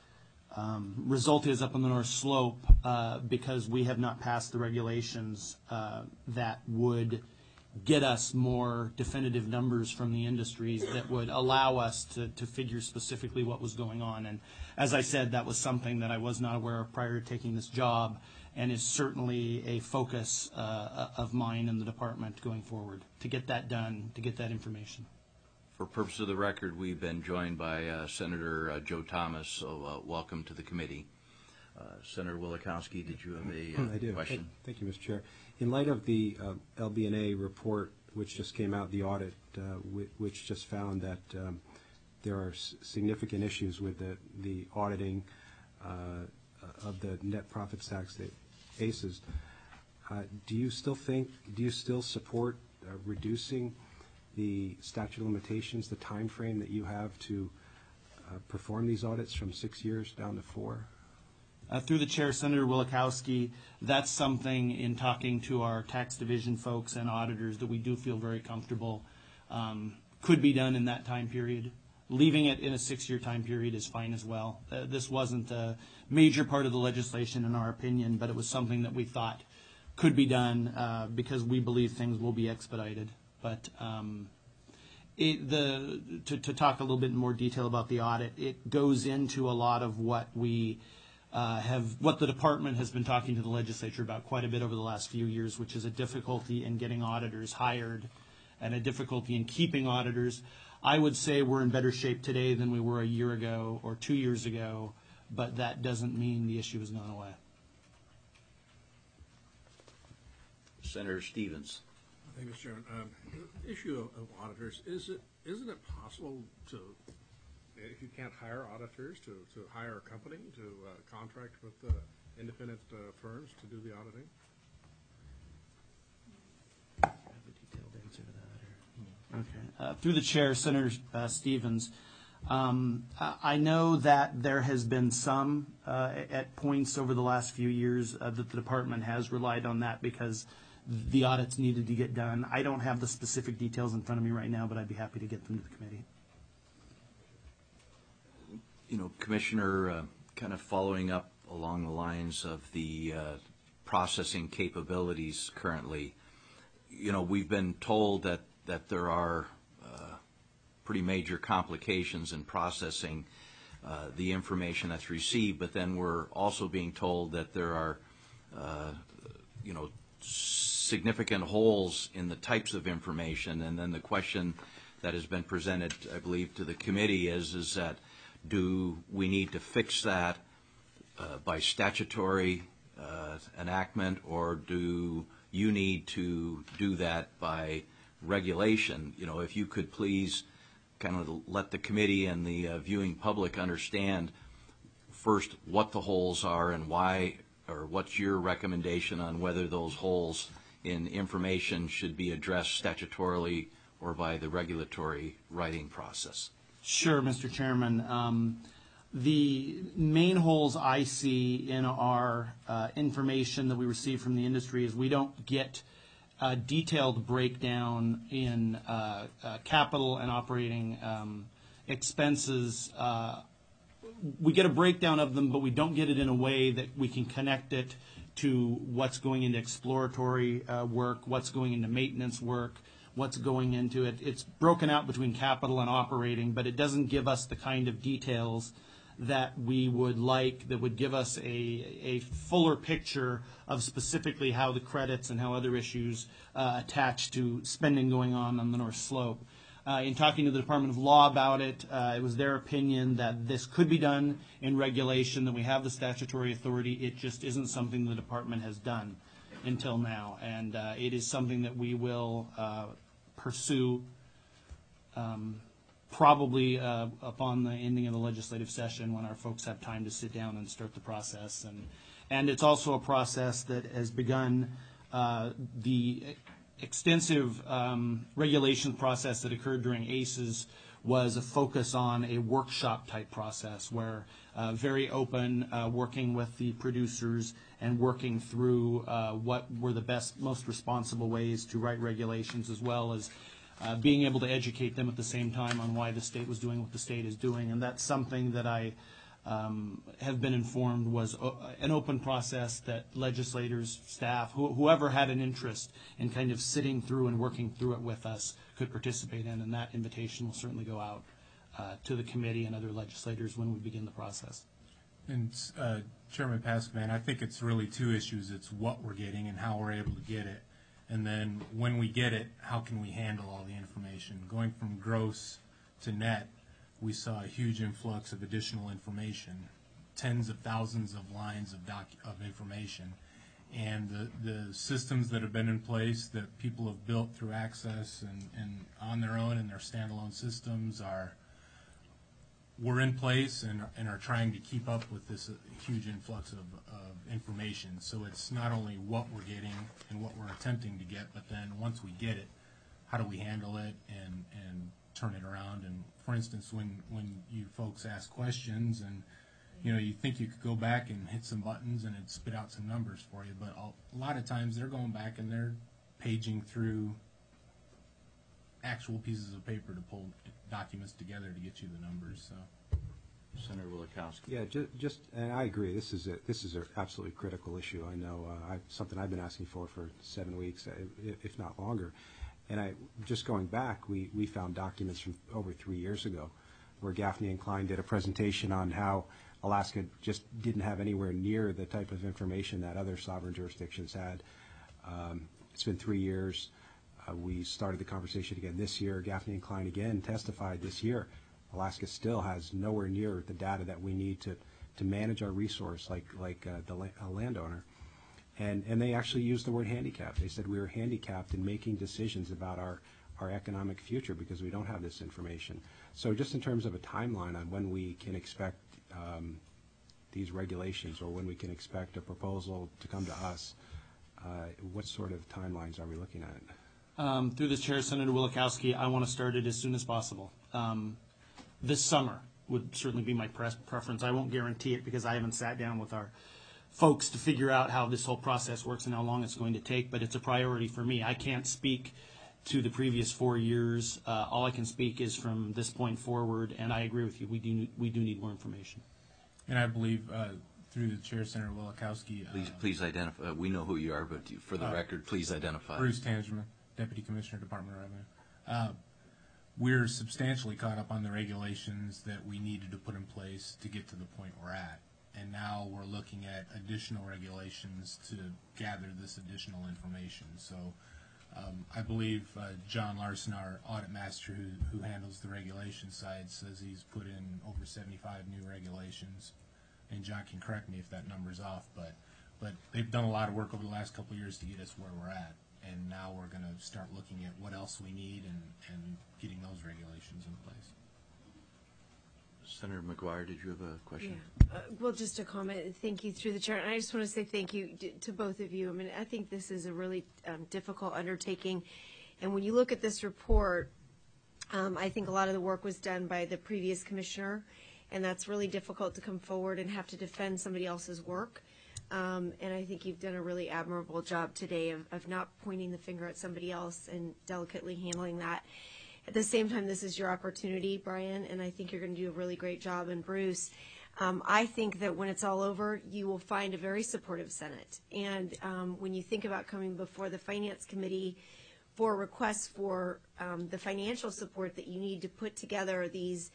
um, result is up on the North Slope uh, because we have not passed the regulations uh, that would get us more definitive numbers from the industries that would allow us to, to figure specifically what was going on. And as I said, that was something that I was not aware of prior to taking this job and is certainly a focus uh, of mine in the department going forward, to get that done, to get that information. For purpose of the record, we've been joined by uh, Senator uh, Joe Thomas, so uh, welcome to the committee. Uh, Senator Wielechowski, did you have a uh, I do. question? Thank, thank you, Mister Chair. In light of the uh, L B N A report, which just came out, the audit, uh, w- which just found that um, there are s- significant issues with the, the auditing uh, of the net profits tax, the A C Es, uh, do you still think, do you still support uh, reducing the statute of limitations, the time frame that you have to uh, perform these audits from six years down to four? Uh, through the chair, Senator Wielechowski, that's something in talking to our tax division folks and auditors that we do feel very comfortable um, could be done in that time period. Leaving it in a six-year time period is fine as well. Uh, this wasn't a major part of the legislation in our opinion, but it was something that we thought could be done uh, because we believe things will be expedited. But um, it, the to, to talk a little bit in more detail about the audit, it goes into a lot of what we Uh, have what the department has been talking to the legislature about quite a bit over the last few years, which is a difficulty in getting auditors hired and a difficulty in keeping auditors. I would say we're in better shape today than we were a year ago or two years ago, but that doesn't mean the issue has gone away. Senator Stevens. Thank you, Mister Chairman. Um, the issue of, of auditors, is it, isn't it possible to, if you can't hire auditors, to, to hire a company to uh, contract with uh, independent uh, firms to do the auditing? I have a detailed answer to that. Or... Okay. Uh, through the chair, Senator uh, Stevens, um, I, I know that there has been some uh, at points over the last few years uh, that the department has relied on that because the audits needed to get done. I don't have the specific details in front of me right now, but I'd be happy to get them to the committee. You know, Commissioner, uh, kind of following up along the lines of the uh, processing capabilities currently, you know, we've been told that, that there are uh, pretty major complications in processing uh, the information that's received, but then we're also being told that there are, uh, you know, significant holes in the types of information. And then the question that has been presented, I believe, to the committee is, is that do we need to fix that uh, by statutory uh, enactment, or do you need to do that by regulation, you know, if you could please kind of let the committee and the uh, viewing public understand first what the holes are and why, or what's your recommendation on whether those holes in information should be addressed statutorily or by the regulatory writing process. Sure, Mister Chairman. Um, the main holes I see in our uh, information that we receive from the industry is we don't get a detailed breakdown in uh, uh, capital and operating um, expenses. Uh, we get a breakdown of them, but we don't get it in a way that we can connect it to what's going into exploratory uh, work, what's going into maintenance work, what's going into it. It's broken out between capital and operating, but it doesn't give us the kind of details that we would like, that would give us a, a fuller picture of specifically how the credits and how other issues uh, attach to spending going on on the North Slope. Uh, in talking to the Department of Law about it, uh, it was their opinion that this could be done in regulation, that we have the statutory authority. It just isn't something the department has done until now, and uh, it is something that we will uh, pursue um, probably uh, upon the ending of the legislative session when our folks have time to sit down and start the process. And and it's also a process that has begun. Uh, the extensive um, regulation process that occurred during A C E S was a focus on a workshop type process where uh, very open, uh, working with the producers and working through uh, what were the best, most responsible ways to write regulations, as well as uh, being able to educate them at the same time on why the state was doing what the state is doing. And that's something that I um, have been informed was o- an open process that legislators, staff, wh- whoever had an interest in kind of sitting through and working through it with us could participate in, and that invitation will certainly go out uh, to the committee and other legislators when we begin the process. And uh, Chairman Pascaman, I think it's really two issues. It's what we're getting and how we're able to get it. And then when we get it, how can we handle all the information? Going from gross to net, we saw a huge influx of additional information, tens of thousands of lines of doc of information. And the, the systems that have been in place that people have built through Access and, and on their own and their standalone systems are were in place and, and are trying to keep up with this uh, huge influx of, of information. So it's not only what we're getting and what we're attempting to get, but then once we get it, how do we handle it and, and turn it around? And for instance, when, when you folks ask questions and you know, you think you could go back and hit some buttons and it'd spit out some numbers for you, but a lot of times they're going back and they're paging through actual pieces of paper to pull documents together to get you the numbers. So, Senator Wielechowski. Yeah, just, just, and I agree. This is a this is an absolutely critical issue. I know uh, I, something I've been asking for for seven weeks, if, if not longer. And I just going back, we we found documents from over three years ago, where Gaffney and Klein did a presentation on how Alaska just didn't have anywhere near the type of information that other sovereign jurisdictions had. Um, it's been three years. Uh, we started the conversation again this year. Gaffney and Klein again testified this year. Alaska still has nowhere near the data that we need to, to manage our resource like like uh, the la a landowner. And, and they actually used the word handicapped. They said we were handicapped in making decisions about our, our economic future because we don't have this information. So just in terms of a timeline on when we can expect um, these regulations or when we can expect a proposal to come to us, uh, what sort of timelines are we looking at? Um, through the chair, Senator Wielechowski, I want to start it as soon as possible. Um, this summer would certainly be my pre preference. I won't guarantee it because I haven't sat down with our folks to figure out how this whole process works and how long it's going to take, but it's a priority for me. I can't speak to the previous four years. Uh, all I can speak is from this point forward, and I agree with you. We do, we do need more information. and I believe uh, through the chair, Senator Wielechowski. Uh, Please, please identify. We know who you are, but you- for the Uh, record, please identify. Bruce Tangerman, Deputy Commissioner, Department of Revenue. Uh, we're substantially caught up on the regulations that we needed to put in place to get to the point we're at. And now we're looking at additional regulations to gather this additional information. So um, I believe uh, John Larson, our audit master who, who handles the regulation side, says he's put in over seventy-five new regulations. And John can correct me if that number's off, but but they've done a lot of work over the last couple of years to get us where we're at. and now we're going to start looking at what else we need and, and getting those regulations in place. Senator McGuire, did you have a question? Yeah. Uh, well, just a comment. Thank you through the chair. And I just want to say thank you to, to both of you. I mean, I think this is a really um, difficult undertaking. And when you look at this report, um, I think a lot of the work was done by the previous commissioner, and that's really difficult to come forward and have to defend somebody else's work. Um, and I think you've done a really admirable job today of, of not pointing the finger at somebody else and delicately handling that. At the same time, this is your opportunity, Brian, and I think you're going to do a really great job. And Bruce, um, I think that when it's all over, you will find a very supportive Senate. And um, when you think about coming before the Finance Committee for requests for um, the financial support that you need to put together these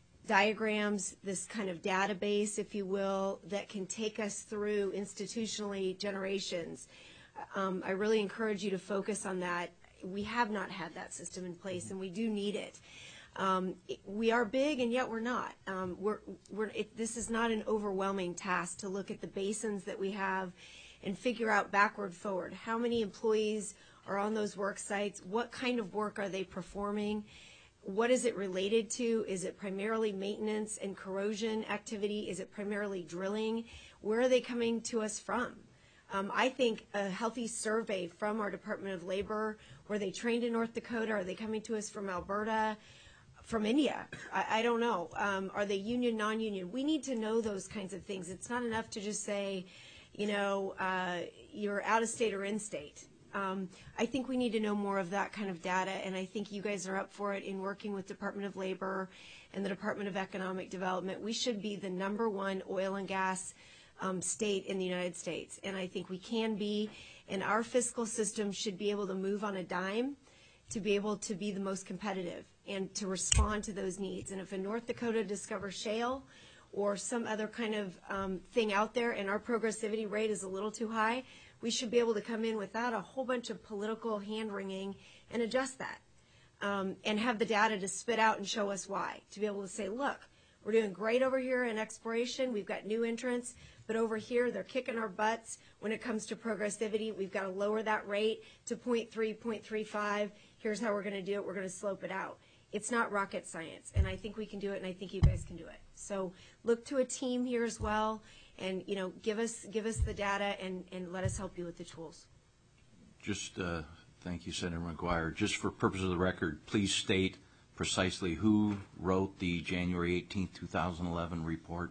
diagrams, this kind of database, if you will, that can take us through institutionally generations, um, I really encourage you to focus on that. We have not had that system in place, and we do need it. Um, it we are big, and yet we're not. Um, we're, we're, it, this is not an overwhelming task to look at the basins that we have and figure out backward forward. How many employees are on those work sites? What kind of work are they performing? What is it related to? Is it primarily maintenance and corrosion activity? Is it primarily drilling? Where are they coming to us from? Um, I think a healthy survey from our Department of Labor, were they trained in North Dakota? Are they coming to us from Alberta, from India? I, I don't know. Um, are they union, non-union? We need to know those kinds of things. It's not enough to just say, you know, uh, you're out of state or in state. Um, I think we need to know more of that kind of data, and I think you guys are up for it in working with Department of Labor and the Department of Economic Development. We should be the number one oil and gas um, state in the United States, and I think we can be, and our fiscal system should be able to move on a dime to be able to be the most competitive and to respond to those needs. And if in North Dakota discovers shale or some other kind of um, thing out there and our progressivity rate is a little too high, we should be able to come in without a whole bunch of political hand-wringing and adjust that um, and have the data to spit out and show us why, to be able to say, look, we're doing great over here in exploration. We've got new entrants, but over here they're kicking our butts when it comes to progressivity. We've got to lower that rate to zero point three, zero point three five. Here's how we're going to do it. We're going to slope it out. It's not rocket science, and I think we can do it, and I think you guys can do it. So look to a team here as well. And, you know, give us give us the data and, and let us help you with the tools. Just uh, thank you, Senator McGuire. Just for purpose of the record, please state precisely who wrote the January eighteenth, two thousand eleven report.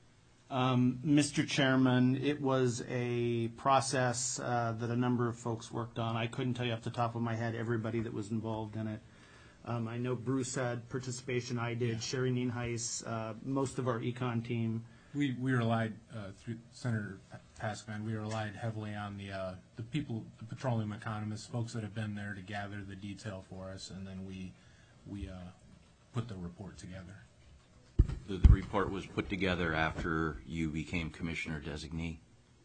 Um, Mister Chairman, it was a process uh, that a number of folks worked on. I couldn't tell you off the top of my head everybody that was involved in it. Um, I know Bruce had participation. I did. Yeah. Sherry Nienhuis, uh, most of our econ team. We we relied uh, through Senator Pascaman. We relied heavily on the uh, the people, the petroleum economists, folks that have been there to gather the detail for us, and then we we uh, put the report together. The, the report was put together after you became commissioner designee.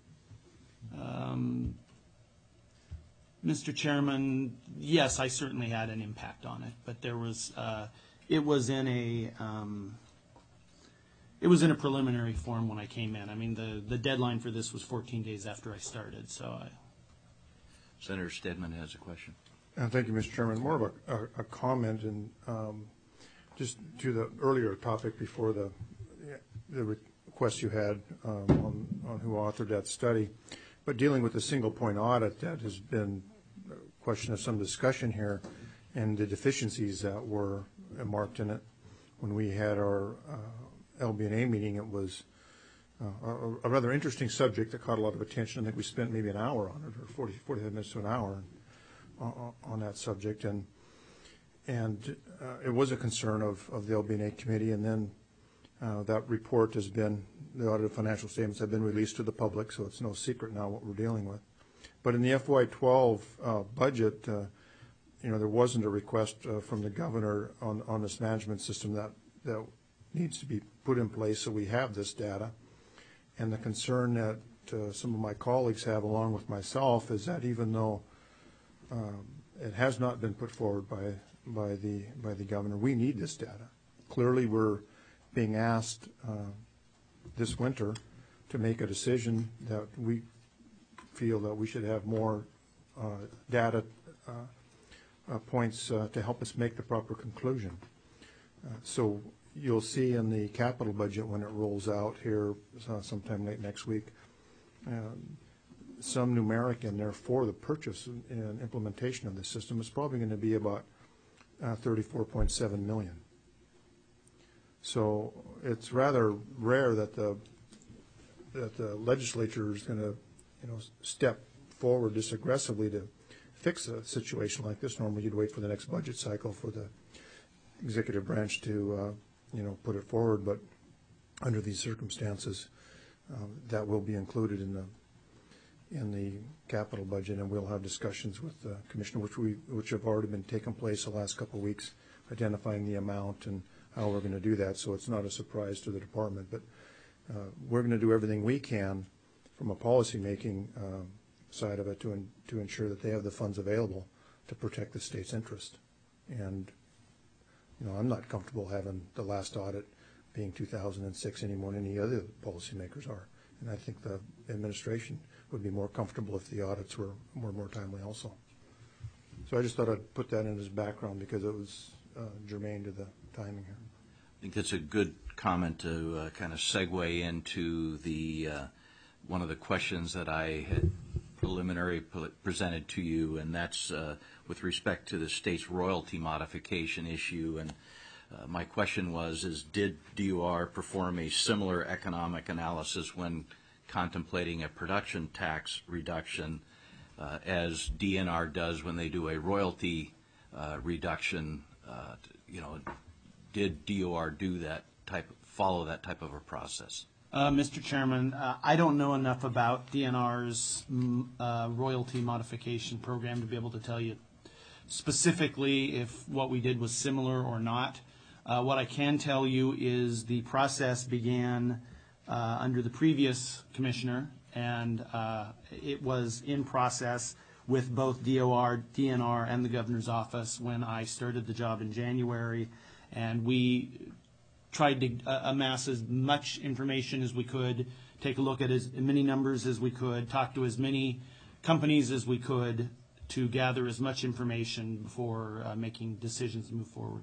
Um, Mister Chairman, yes, I certainly had an impact on it, but there was uh, it was in a. Um, It was in a preliminary form when I came in. I mean, the, the deadline for this was fourteen days after I started, so I... Senator Stedman has a question. Uh, thank you, Mister Chairman. More of a, a, a comment, and um, just to the earlier topic before the the request you had um, on, on who authored that study, but dealing with the single point audit, that has been a question of some discussion here, and the deficiencies that were marked in it. When we had our uh, L B N A meeting, it was uh, a, a rather interesting subject that caught a lot of attention. I think we spent maybe an hour on it, or forty, forty-five minutes to an hour on, on that subject, and and uh, it was a concern of, of the L B N A committee. And then uh, that report has been, the audited financial statements have been released to the public, so it's no secret now what we're dealing with. But in the F Y twelve uh, budget, uh, you know, there wasn't a request uh, from the governor on on this management system that that needs to be put in place so we have this data. And the concern that uh, some of my colleagues have, along with myself, is that even though um, it has not been put forward by by the by the governor, we need this data. Clearly, we're being asked uh, this winter to make a decision that we feel that we should have more uh, data uh, uh, points uh, to help us make the proper conclusion. Uh, so you'll see in the capital budget when it rolls out here uh, sometime late next week, um, some numeric in there for the purchase and implementation of the system. Is probably going to be about uh, thirty-four point seven million. So it's rather rare that the that the legislature is going to, you know, step forward this aggressively to fix a situation like this. Normally, you'd wait for the next budget cycle for the executive branch to, uh, you know, put it forward. But under these circumstances, uh, that will be included in the in the capital budget, and we'll have discussions with the commissioner, which we which have already been taking place the last couple of weeks, identifying the amount and how we're going to do that. So it's not a surprise to the department, but uh, we're going to do everything we can from a policy-making uh, side of it to in, to ensure that they have the funds available to protect the state's interest. And you know, I'm not comfortable having the last audit being two thousand six any more than any other policymakers are. And I think the administration would be more comfortable if the audits were more more timely also. So I just thought I'd put that in as background because it was uh, germane to the timing here. I think that's a good comment to uh, kind of segue into the uh, one of the questions that I had preliminary pre- presented to you, and that's uh, with respect to the state's royalty modification issue. And uh, my question was, is did D U R perform a similar economic analysis when contemplating a production tax reduction uh, as D N R does when they do a royalty uh, reduction? Uh, you know, did D O R do that type, follow that type of a process? Uh, Mister Chairman, uh, I don't know enough about D N R's mm, uh, royalty modification program to be able to tell you specifically if what we did was similar or not. Uh, what I can tell you is the process began uh, under the previous commissioner, and uh, it was in process with both D O R, D N R, and the governor's office when I started the job in January, and we tried to uh, amass as much information as we could, take a look at as many numbers as we could, talk to as many companies as we could to gather as much information before uh, making decisions to move forward.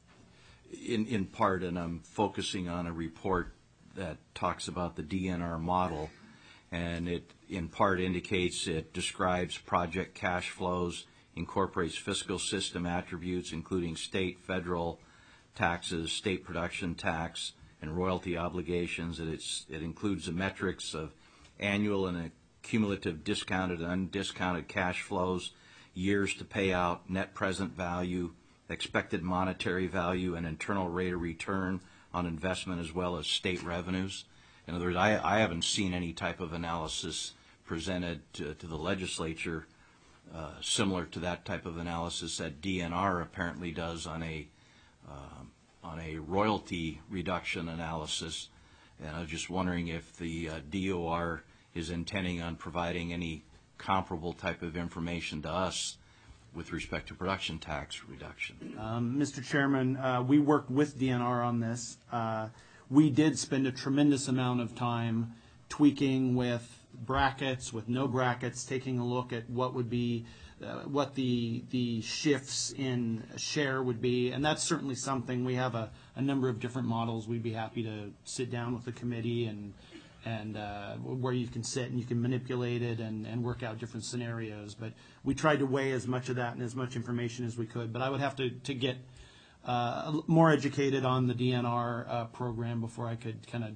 In, in part, and I'm focusing on a report that talks about the D N R model, and it in part indicates it describes project cash flows, incorporates fiscal system attributes, including state, federal taxes, state production tax, and royalty obligations. It, it's, it includes the metrics of annual and cumulative discounted and undiscounted cash flows, years to pay out, net present value, expected monetary value, and internal rate of return on investment, as well as state revenues. In other words, I, I haven't seen any type of analysis presented to, to the legislature uh, similar to that type of analysis that D N R apparently does on a um, on a royalty reduction analysis. And I was just wondering if the uh, D O R is intending on providing any comparable type of information to us with respect to production tax reduction. Um, Mister Chairman, uh, we worked with D N R on this. Uh, we did spend a tremendous amount of time tweaking with brackets, with no brackets, taking a look at what would be, uh, what the the shifts in share would be, and that's certainly something. We have a, a number of different models. We'd be happy to sit down with the committee and and uh, where you can sit and you can manipulate it and, and work out different scenarios. But we tried to weigh as much of that and as much information as we could. But I would have to, to get uh, more educated on the D N R uh, program before I could kind of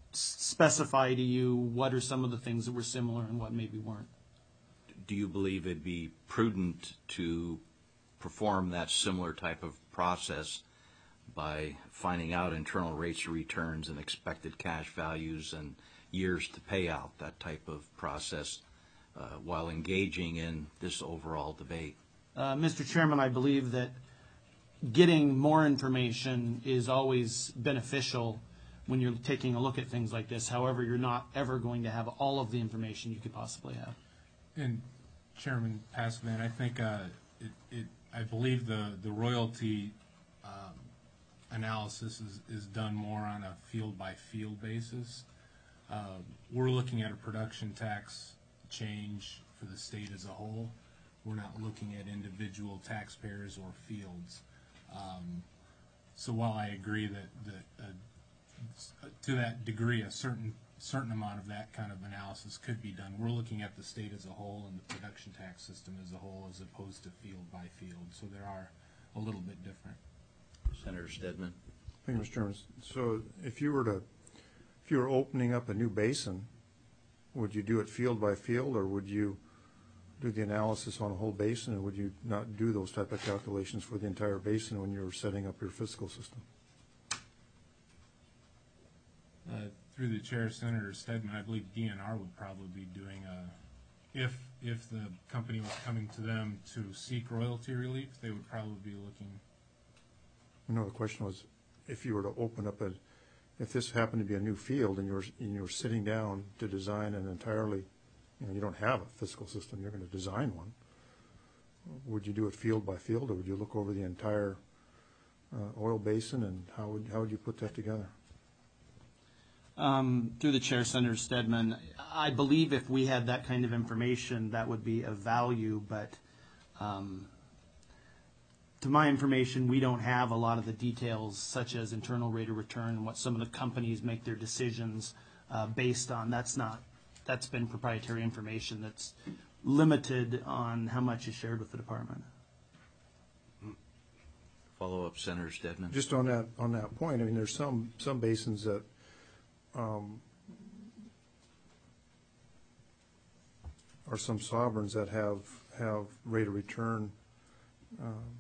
specify to you what are some of the things that were similar and what maybe weren't. Do you believe it'd be prudent to perform that similar type of process by finding out internal rates of returns and expected cash values and years to pay out, that type of process, uh, while engaging in this overall debate? Uh, Mister Chairman, I believe that getting more information is always beneficial when you're taking a look at things like this. However, you're not ever going to have all of the information you could possibly have. And Chairman Pascavan, I think uh, it, it, I believe the, the royalty um, analysis is, is done more on a field-by-field basis. Uh, we're looking at a production tax change for the state as a whole. We're not looking at individual taxpayers or fields. Um, so while I agree that, that uh, to that degree, a certain certain amount of that kind of analysis could be done, we're looking at the state as a whole and the production tax system as a whole, as opposed to field by field. So there are a little bit different. Senator Stedman. Thank you, Mister Chairman. So if you were to, if you were opening up a new basin, would you do it field by field, or would you do the analysis on a whole basin, and would you not do those type of calculations for the entire basin when you were setting up your fiscal system? Uh, through the chair, Senator Stedman, I believe D N R would probably be doing a, if if the company was coming to them to seek royalty relief, they would probably be looking. No, the question was, if you were to open up a, if this happened to be a new field and you were and you were sitting down to design an entirely, you know, you don't have a fiscal system, you're going to design one. Would you do it field by field, or would you look over the entire uh, oil basin, and how would how would you put that together? Um, through the chair, Senator Stedman, I believe if we had that kind of information, that would be of value, but um, to my information, we don't have a lot of the details, such as internal rate of return and what some of the companies make their decisions uh, based on. That's not, that's been proprietary information that's limited on how much is shared with the department. Follow up, Senator Stedman. Just on that on that point, I mean, there's some some basins that um, are some sovereigns that have have rate of return um,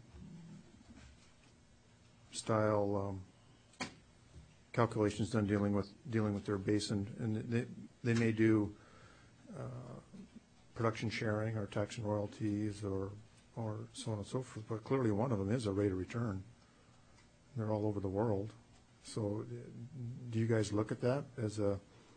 style um, calculations done dealing with dealing with their basin, and they they may do uh, production sharing or tax and royalties or or so on and so forth. But clearly, one of them is a rate of return. They're all over the world. So, do you guys look at that as a,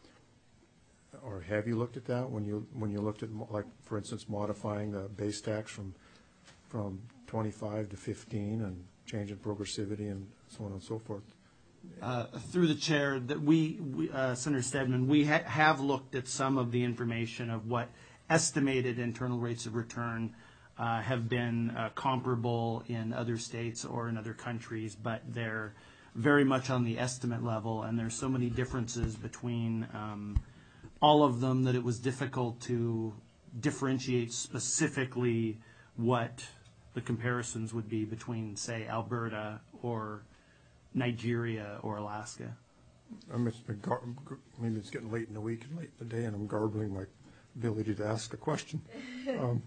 or have you looked at that when you when you looked at, like, for instance, modifying the base tax from from twenty-five to fifteen and changing progressivity and so on and so forth? Uh, through the chair, that we, we uh, Senator Stedman, we ha have looked at some of the information of what estimated internal rates of return uh, have been uh, comparable in other states or in other countries, but they're very much on the estimate level, and there's so many differences between um, all of them that it was difficult to differentiate specifically what the comparisons would be between, say, Alberta or Nigeria or Alaska. I'm just, maybe it's getting late in the week and late in the day, and I'm garbling my ability to ask a question. Um,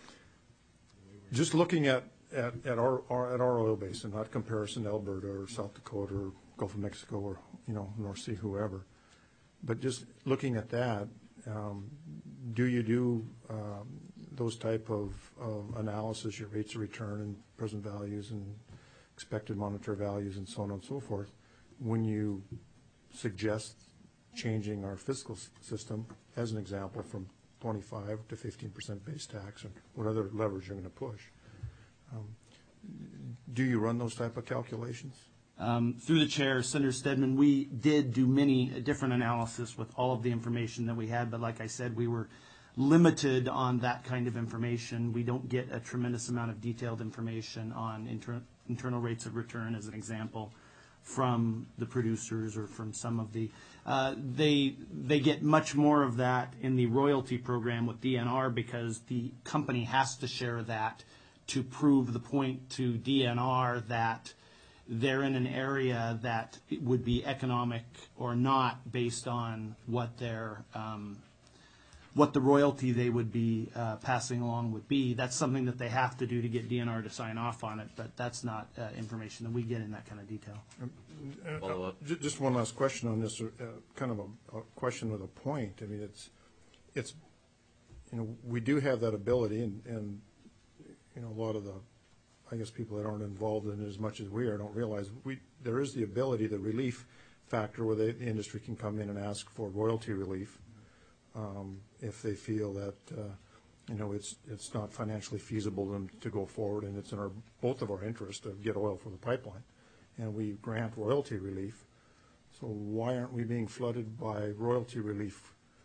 just looking at At, at our, our at our oil basin, not comparison to Alberta or South Dakota or Gulf of Mexico or, you know, North Sea, whoever, but just looking at that, um, do you do um, those type of, of analysis, your rates of return and present values and expected monetary values and so on and so forth, when you suggest changing our fiscal system, as an example, from twenty-five to fifteen percent base tax, or what other levers you're going to push? Um, do you run those type of calculations? Um, through the chair, Senator Stedman, we did do many different analysis with all of the information that we had, but like I said, we were limited on that kind of information. We don't get a tremendous amount of detailed information on inter internal rates of return, as an example, from the producers or from some of the, uh, they, they get much more of that in the royalty program with D N R, because the company has to share that to prove the point to D N R that they're in an area that would be economic or not, based on what their um, what the royalty they would be uh, passing along would be. That's something that they have to do to get D N R to sign off on it, but that's not uh, information that we get in that kind of detail. Uh, Follow up. uh, just one last question on this, uh, kind of a, a question with a point. I mean, it's it's you know, we do have that ability, and, and you know, a lot of the, I guess, people that aren't involved in it as much as we are don't realize we there is the ability, the relief factor, where they, the industry can come in and ask for royalty relief um, if they feel that uh, you know it's it's not financially feasible to, to go forward, and it's in our both of our interest to get oil from the pipeline, and we grant royalty relief. So why aren't we being flooded by royalty relief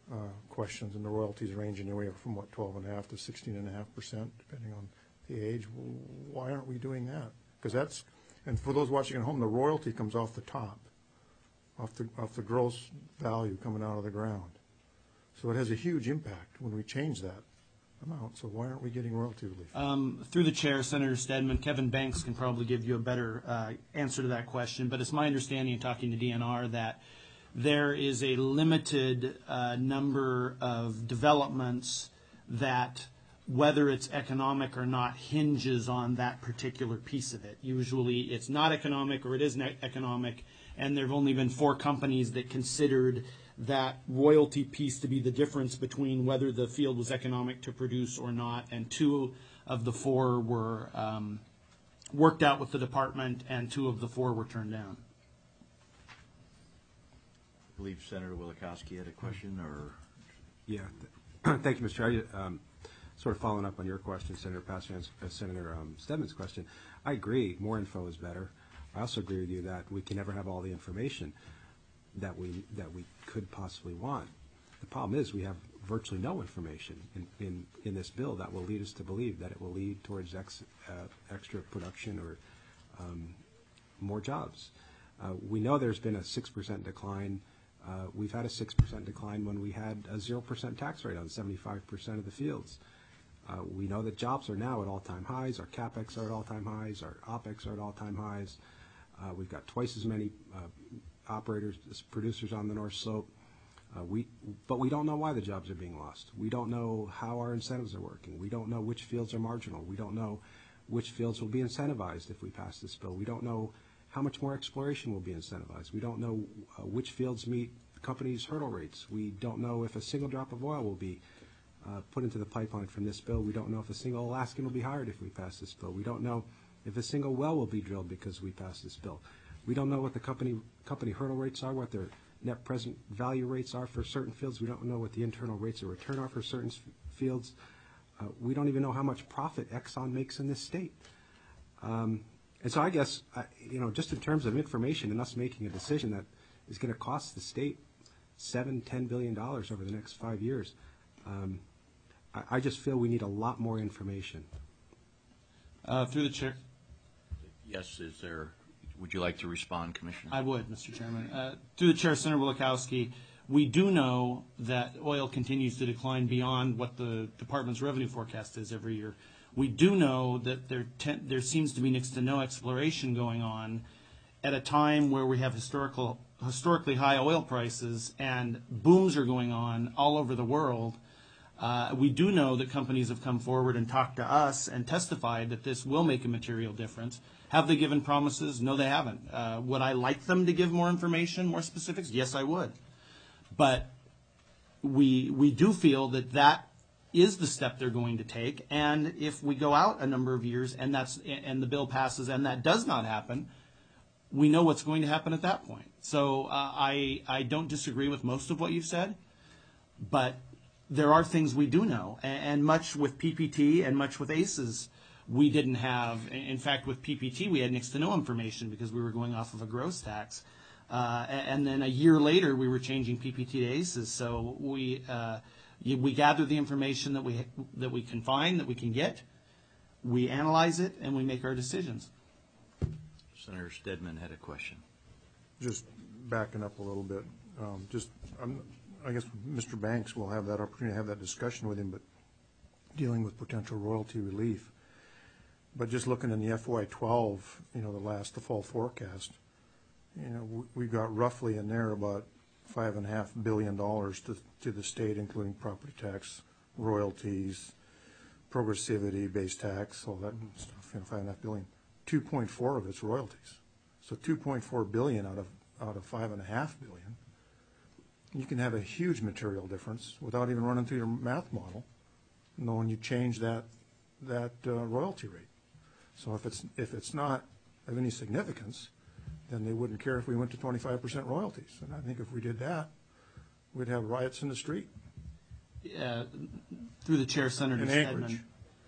uh, questions, and the royalties range anywhere from, what, twelve and a half to sixteen and a half percent, depending on the age. Well, why aren't we doing that? Because that's, and for those watching at home, the royalty comes off the top, off the, off the gross value coming out of the ground. So it has a huge impact when we change that amount. So why aren't we getting royalty relief? Um, through the chair, Senator Stedman, Kevin Banks can probably give you a better uh, answer to that question, but it's my understanding in talking to D N R that there is a limited uh, number of developments that, whether it's economic or not, hinges on that particular piece of it. Usually it's not economic or it is ne- economic, and there have only been four companies that considered that royalty piece to be the difference between whether the field was economic to produce or not, and two of the four were um, worked out with the department, and two of the four were turned down. I believe Senator Wielechowski had a question, or? Yeah, th- thank you, Mister Chair. I, um, sort of following up on your question, Senator Pasternack's, uh, Senator um, Stedman's question, I agree, more info is better. I also agree with you that we can never have all the information that we that we could possibly want. The problem is we have virtually no information in, in, in this bill that will lead us to believe that it will lead towards ex, uh, extra production or um, more jobs. Uh, we know there's been a six percent decline. Uh, we've had a six percent decline when we had a zero percent tax rate on seventy-five percent of the fields. Uh, we know that jobs are now at all-time highs. Our CapEx are at all-time highs. Our OpEx are at all-time highs. Uh, we've got twice as many uh, operators, producers on the North Slope. Uh, we, but we don't know why the jobs are being lost. We don't know how our incentives are working. We don't know which fields are marginal. We don't know which fields will be incentivized if we pass this bill. We don't know how much more exploration will be incentivized. We don't know uh, which fields meet companies' hurdle rates. We don't know if a single drop of oil will be uh, put into the pipeline from this bill. We don't know if a single Alaskan will be hired if we pass this bill. We don't know if a single well will be drilled because we pass this bill. We don't know what the company company hurdle rates are, what their net present value rates are for certain fields. We don't know what the internal rates of return are for certain fields. Uh, we don't even know how much profit Exxon makes in this state. Um, and so I guess, I, you know, just in terms of information and us making a decision that is going to cost the state seven, ten billion dollars over the next five years, um, I, I just feel we need a lot more information. Uh, through the chair. Yes, is there, would you like to respond, Commissioner? I would, Mister Chairman. Uh, through the chair, Senator Wielechowski, we do know that oil continues to decline beyond what the department's revenue forecast is every year. We do know that there te- there seems to be next to no exploration going on at a time where we have historical historically high oil prices and booms are going on all over the world. Uh, we do know that companies have come forward and talked to us and testified that this will make a material difference. Have they given promises? No, they haven't. Uh, would I like them to give more information, more specifics? Yes, I would. But we we do feel that that is the step they're going to take. And if we go out a number of years and that's and the bill passes and that does not happen, we know what's going to happen at that point. So uh, I I don't disagree with most of what you've said, but there are things we do know, and, and much with P P T and much with A C Es, we didn't have. In fact, with P P T, we had next to no information because we were going off of a gross tax. Uh, and then a year later, we were changing P P T to A C Es. So we uh, we gather the information that we that we can find, that we can get. We analyze it, and we make our decisions. Senator Stedman had a question. Just backing up a little bit, um, just I'm, I guess Mister Banks will have that opportunity to have that discussion with him, but dealing with potential royalty relief. But just looking in the F Y twelve, you know, the last, the fall forecast, you know, we, we got roughly in there about five and a half billion dollars to, to the state, including property tax, royalties, progressivity, base tax, all that stuff, you know, five and a half billion. two point four of it's royalties. So two point four billion out of, out of five and a half billion. You can have a huge material difference without even running through your math model, knowing you change that, that uh, royalty rate. So if it's, if it's not of any significance, then they wouldn't care if we went to twenty-five percent royalties. And I think if we did that, we'd have riots in the street. Uh, through the chair, Senator In Stedman.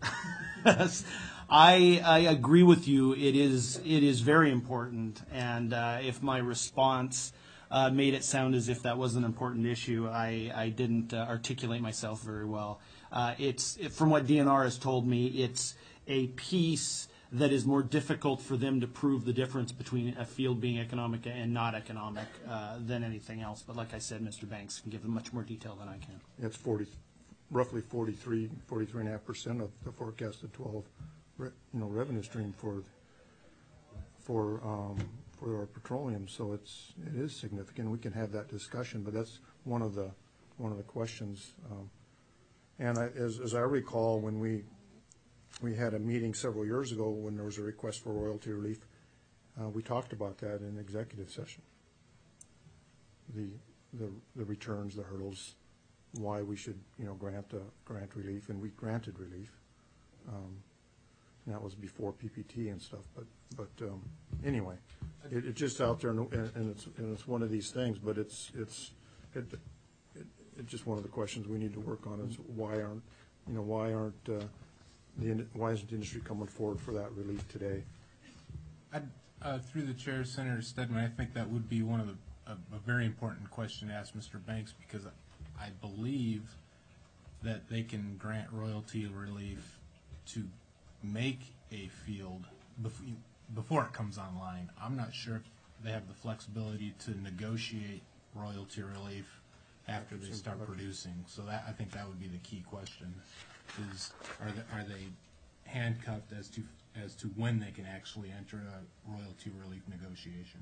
I, I agree with you. It is it is very important. And uh, if my response uh, made it sound as if that was an important issue. I, I didn't uh, articulate myself very well. Uh, it's it, from what D N R has told me, it's a piece that is more difficult for them to prove the difference between a field being economic and not economic uh, than anything else. But like I said, Mister Banks can give them much more detail than I can. It's forty, roughly forty-three, forty-three and a half percent of the forecasted twelve, re, you know, revenue stream for for um, for our petroleum. So it's it is significant. We can have that discussion, but that's one of the one of the questions. Um, and I, as as I recall, when we we had a meeting several years ago when there was a request for royalty relief, uh, we talked about that in executive session. The the the returns, the hurdles, why we should, you know, grant a, grant relief, and we granted relief. Um, and that was before P P T and stuff, but but um, anyway, it, it's just out there, and, and it's and it's one of these things. But it's it's it, it, it's just one of the questions we need to work on is why aren't you know why aren't uh, the why isn't the industry coming forward for that relief today? I'd, uh, through the chair, Senator Stedman, I think that would be one of the a, a very important question to ask Mister Banks, because I believe that they can grant royalty relief to make a field before, before it comes online. I'm not sure if they have the flexibility to negotiate royalty relief after they start producing. So that, I think that would be the key question: is are they, are they handcuffed as to as to when they can actually enter a royalty relief negotiation?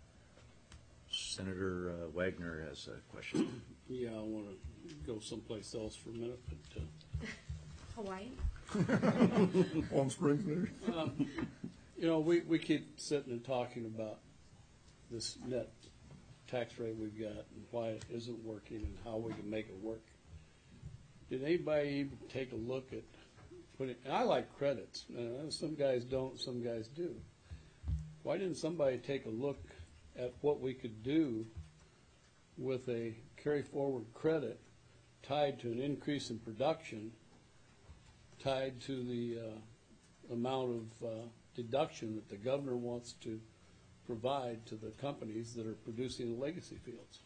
Senator uh, Wagner has a question. Yeah, I want to go someplace else for a minute, but uh, Hawaii? Palm Springs there. um, you know, we, we keep sitting and talking about this net tax rate we've got and why it isn't working and how we can make it work. Did anybody even take a look at putting? And I like credits. Uh, some guys don't, some guys do. Why didn't somebody take a look at what we could do with a carry forward credit tied to an increase in production, tied to the uh, amount of uh, deduction that the governor wants to provide to the companies that are producing the legacy fields?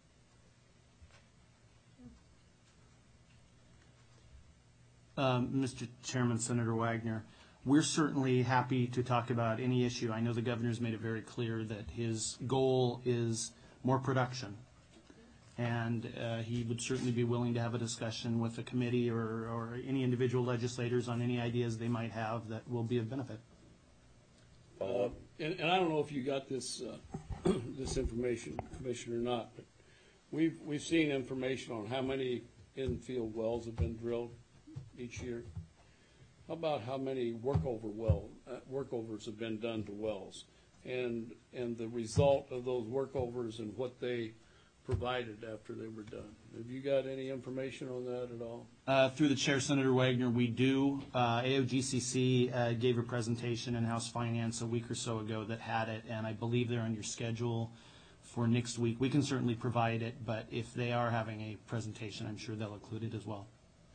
Um, Mister Chairman, Senator Wagner, we're certainly happy to talk about any issue. I know the governor's made it very clear that his goal is more production. And uh, he would certainly be willing to have a discussion with the committee or, or any individual legislators on any ideas they might have that will be of benefit. Uh, and, and I don't know if you got this uh, this information, Commissioner, or not, but we've we've seen information on how many infield wells have been drilled each year. How about how many workover well uh, workovers have been done to wells, and and the result of those workovers and what they provided after they were done? Have you got any information on that at all? Uh, through the chair, Senator Wagner, we do. Uh, A O G C C uh, gave a presentation in House Finance a week or so ago that had it, and I believe they're on your schedule for next week. We can certainly provide it, but if they are having a presentation, I'm sure they'll include it as well.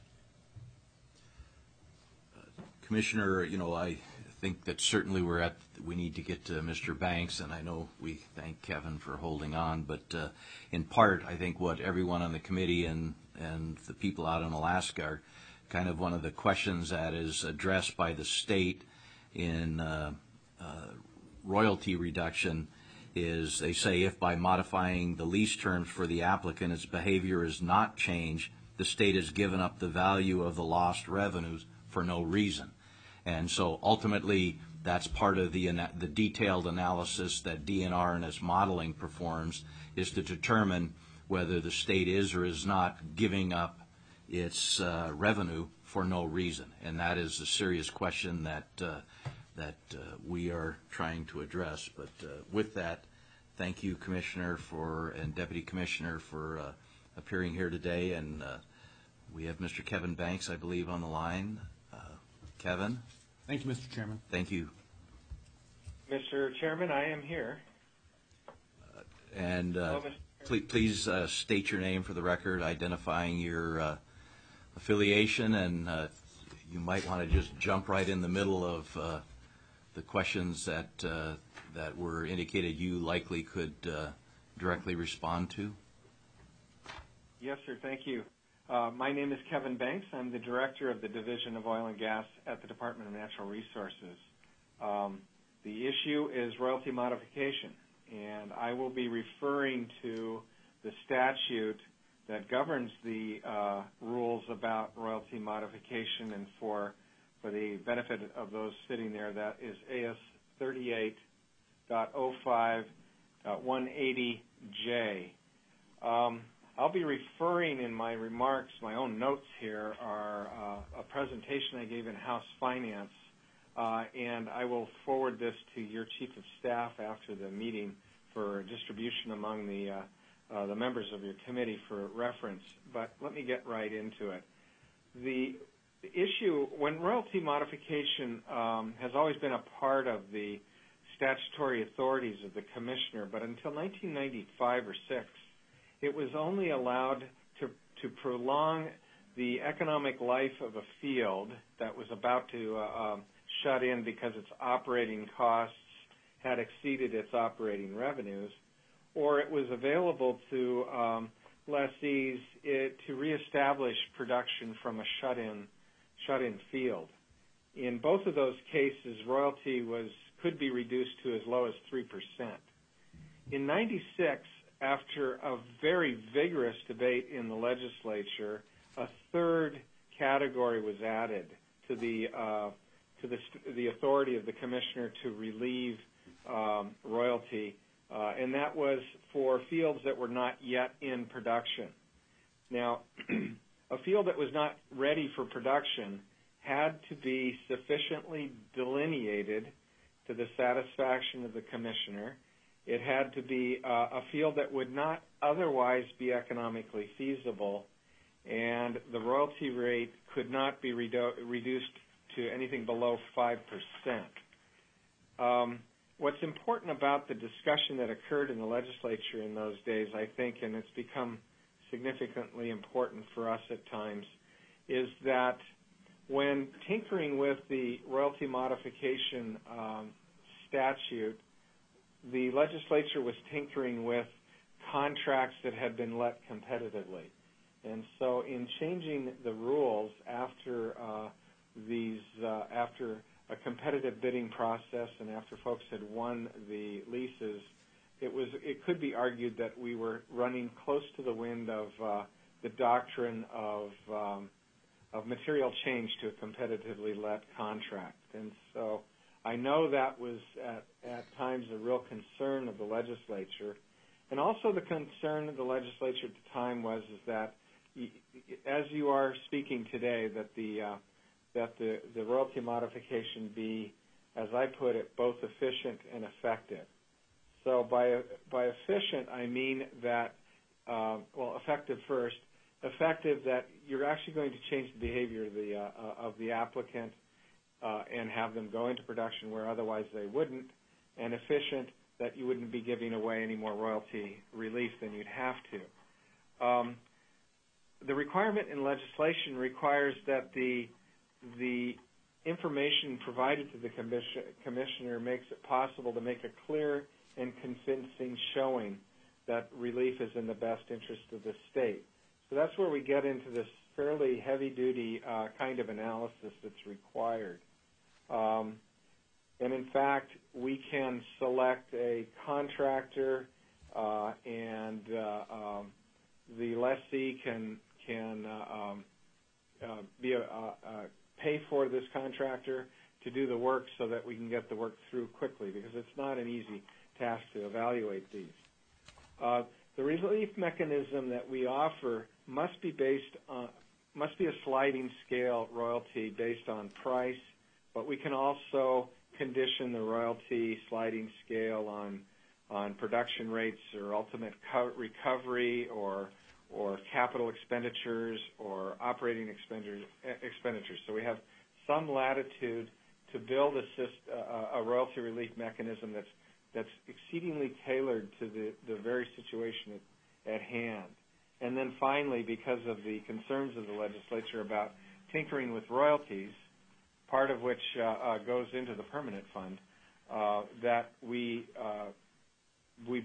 Commissioner, you know, I think that certainly we're at, we need to get to Mister Banks, and I know we thank Kevin for holding on, but uh, in part, I think what everyone on the committee and, and the people out in Alaska are kind of one of the questions that is addressed by the state in uh, uh, royalty reduction is they say if by modifying the lease terms for the applicant its behavior is not changed, the state has given up the value of the lost revenues for no reason. And so ultimately, that's part of the the detailed analysis that D N R and its modeling performs, is to determine whether the state is or is not giving up its uh, revenue for no reason. And that is a serious question that uh, that uh, we are trying to address. But uh, with that, thank you, Commissioner, for and Deputy Commissioner, for uh, appearing here today. And uh, we have Mister Kevin Banks, I believe, on the line. Uh, Kevin? Thank you, Mister Chairman. Thank you. Mister Chairman, I am here. Uh, and uh, Hello, please, please uh, state your name for the record, identifying your uh, affiliation, and uh, you might want to just jump right in the middle of uh, the questions that uh, that were indicated you likely could uh, directly respond to? Yes, sir. Thank you. Uh, my name is Kevin Banks. I'm the director of the Division of Oil and Gas at the Department of Natural Resources. Um, the issue is royalty modification, and I will be referring to the statute that governs the uh, rules about royalty modification, and for for the benefit of those sitting there, that is A S thirty-eight point oh five point one eighty J. Um, I'll be referring in my remarks, my own notes here are uh, a presentation I gave in House Finance, uh, and I will forward this to your Chief of Staff after the meeting for distribution among the, uh, uh, the members of your committee for reference. But let me get right into it. The issue, when royalty modification um, has always been a part of the statutory authorities of the commissioner, but until nineteen ninety-five or six, it was only allowed to, to prolong the economic life of a field that was about to uh, um, shut in because its operating costs had exceeded its operating revenues, or it was available to um, lessees it, to reestablish production from a shut-in shut-in field. In both of those cases, royalty was could be reduced to as low as three percent. In ninety-six, after a very vigorous debate in the legislature, a third category was added to the uh, to the, the authority of the commissioner to relieve um, royalty, uh, and that was for fields that were not yet in production. Now, a field that was not ready for production had to be sufficiently delineated to the satisfaction of the commissioner. It had to be uh, a field that would not otherwise be economically feasible, and the royalty rate could not be redu- reduced to anything below five percent. Um, what's important about the discussion that occurred in the legislature in those days, I think, and it's become significantly important for us at times, is that when tinkering with the royalty modification um, statute, the legislature was tinkering with contracts that had been let competitively. And so in changing the rules after uh, these, uh, after a competitive bidding process and after folks had won the leases, it was, it could be argued that we were running close to the wind of uh, the doctrine of um, of material change to a competitively let contract. And so I know that was at, at times a real concern of the legislature. And also the concern of the legislature at the time was is that, as you are speaking today, that the uh, that the, the royalty modification be, as I put it, both efficient and effective. So by by efficient, I mean that, uh, well, effective first, effective that you're actually going to change the behavior of the, uh, of the applicant uh, and have them go into production where otherwise they wouldn't, and efficient that you wouldn't be giving away any more royalty relief than you'd have to. Um, the requirement in legislation requires that the the information provided to the commission, commissioner makes it possible to make a clear and convincing showing that relief is in the best interest of the state. So that's where we get into this fairly heavy-duty uh, kind of analysis that's required. Um, and in fact, we can select a contractor, uh, and uh, um, the lessee can can uh, um, uh, be a, uh, uh, pay for this contractor to do the work so that we can get the work through quickly, because it's not an easy task to evaluate these. Uh, the relief mechanism that we offer must be based on, must be a sliding scale royalty based on price, but we can also condition the royalty sliding scale on on production rates or ultimate co- recovery or or capital expenditures or operating expenditures. expenditures. So we have some latitude to build a, syst- uh, a royalty relief mechanism that's that's exceedingly tailored to the, the very situation at, at hand. And then finally, because of the concerns of the legislature about tinkering with royalties, part of which uh, uh, goes into the permanent fund, uh, that we uh, we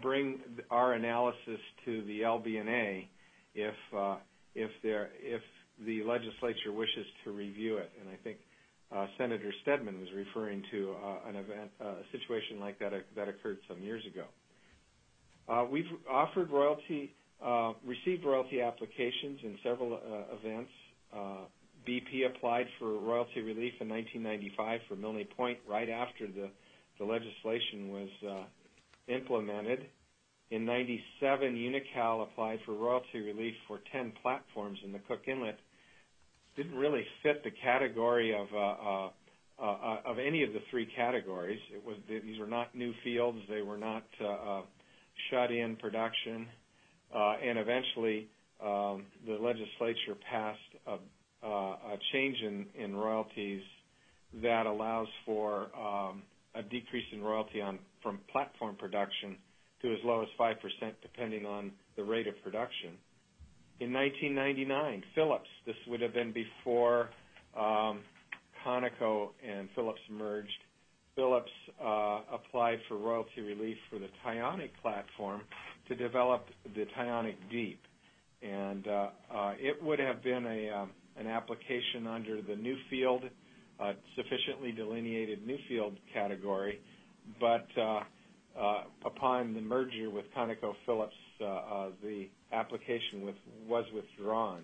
bring our analysis to the L B N A if uh, if there if the legislature wishes to review it. And I think uh, Senator Stedman was referring to uh, an event, uh, a situation like that uh, that occurred some years ago. Uh, we've offered royalty, uh, received royalty applications in several uh, events. Uh, B P applied for royalty relief in nineteen ninety-five for Milne Point right after the, the legislation was uh, implemented. In ninety-seven, Unocal applied for royalty relief for ten platforms in the Cook Inlet. Didn't really fit the category of uh, uh, uh, of any of the three categories. It was these were not new fields. They were not uh, uh, shut-in production. Uh, and eventually, um, the legislature passed a, uh, a change in, in royalties that allows for um, a decrease in royalty on from platform production to as low as five percent, depending on the rate of production. In nineteen ninety-nine, Phillips, this would have been before um, Conoco and Phillips merged, Phillips uh, applied for royalty relief for the Tyonic platform to develop the Tyonic Deep. And uh, uh, it would have been a, um, an application under the new field, uh, sufficiently delineated new field category, but uh, uh, upon the merger with ConocoPhillips, uh, uh, the application with, was withdrawn.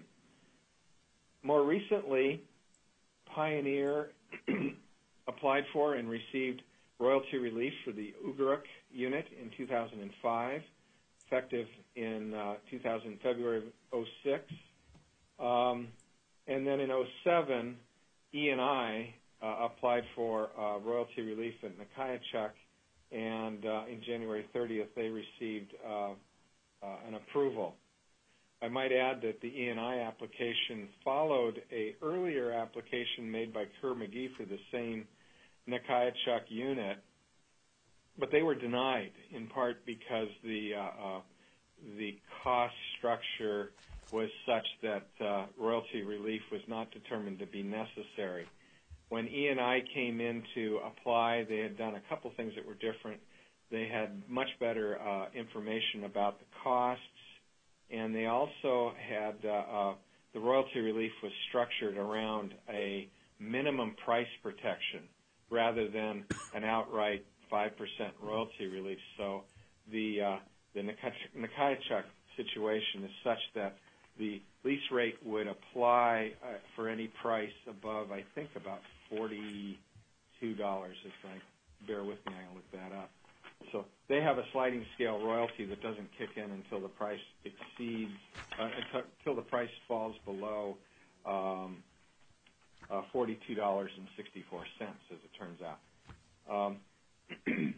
More recently, Pioneer applied for and received royalty relief for the Ugarik unit in two thousand five, effective in uh, two thousand, February of oh six. Um, and then in oh seven, E and I uh, applied for uh, royalty relief at Nakayachuck, and uh, in January thirtieth, they received uh, uh, an approval. I might add that the E and I application followed a earlier application made by Kerr-McGee for the same Nakayachuck unit, but they were denied in part because the uh, uh, the cost structure was such that uh, royalty relief was not determined to be necessary. When E and I came in to apply, they had done a couple things that were different. They had much better uh, information about the costs, and they also had uh, uh, the royalty relief was structured around a minimum price protection rather than an outright five percent royalty relief. So the uh, the Nakayachuck situation is such that the lease rate would apply uh, for any price above, I think, about forty-two dollars. If I bear with me, I'll look that up. So they have a sliding scale royalty that doesn't kick in until the price exceeds, uh, until the price falls below um, uh, forty-two dollars and sixty-four cents, as it turns out. Um,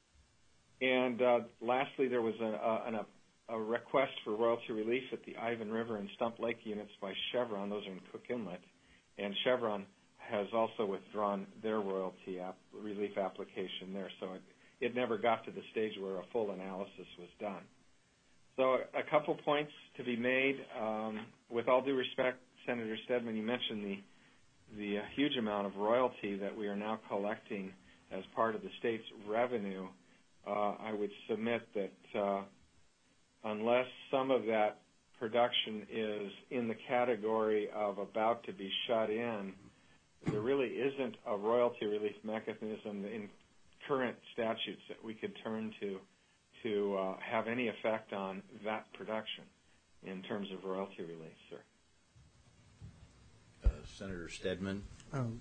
and uh, lastly, there was a, a, a request for royalty relief at the Ivan River and Stump Lake units by Chevron. Those are in Cook Inlet. And Chevron has also withdrawn their royalty app, relief application there. So it, it never got to the stage where a full analysis was done. So a couple points to be made. Um, with all due respect, Senator Stedman, you mentioned the the uh, huge amount of royalty that we are now collecting as part of the state's revenue. Uh, I would submit that uh, unless some of that production is in the category of about to be shut in, there really isn't a royalty relief mechanism in current statutes that we could turn to to uh, have any effect on that production in terms of royalty relief, sir. Uh, Senator Stedman. Um,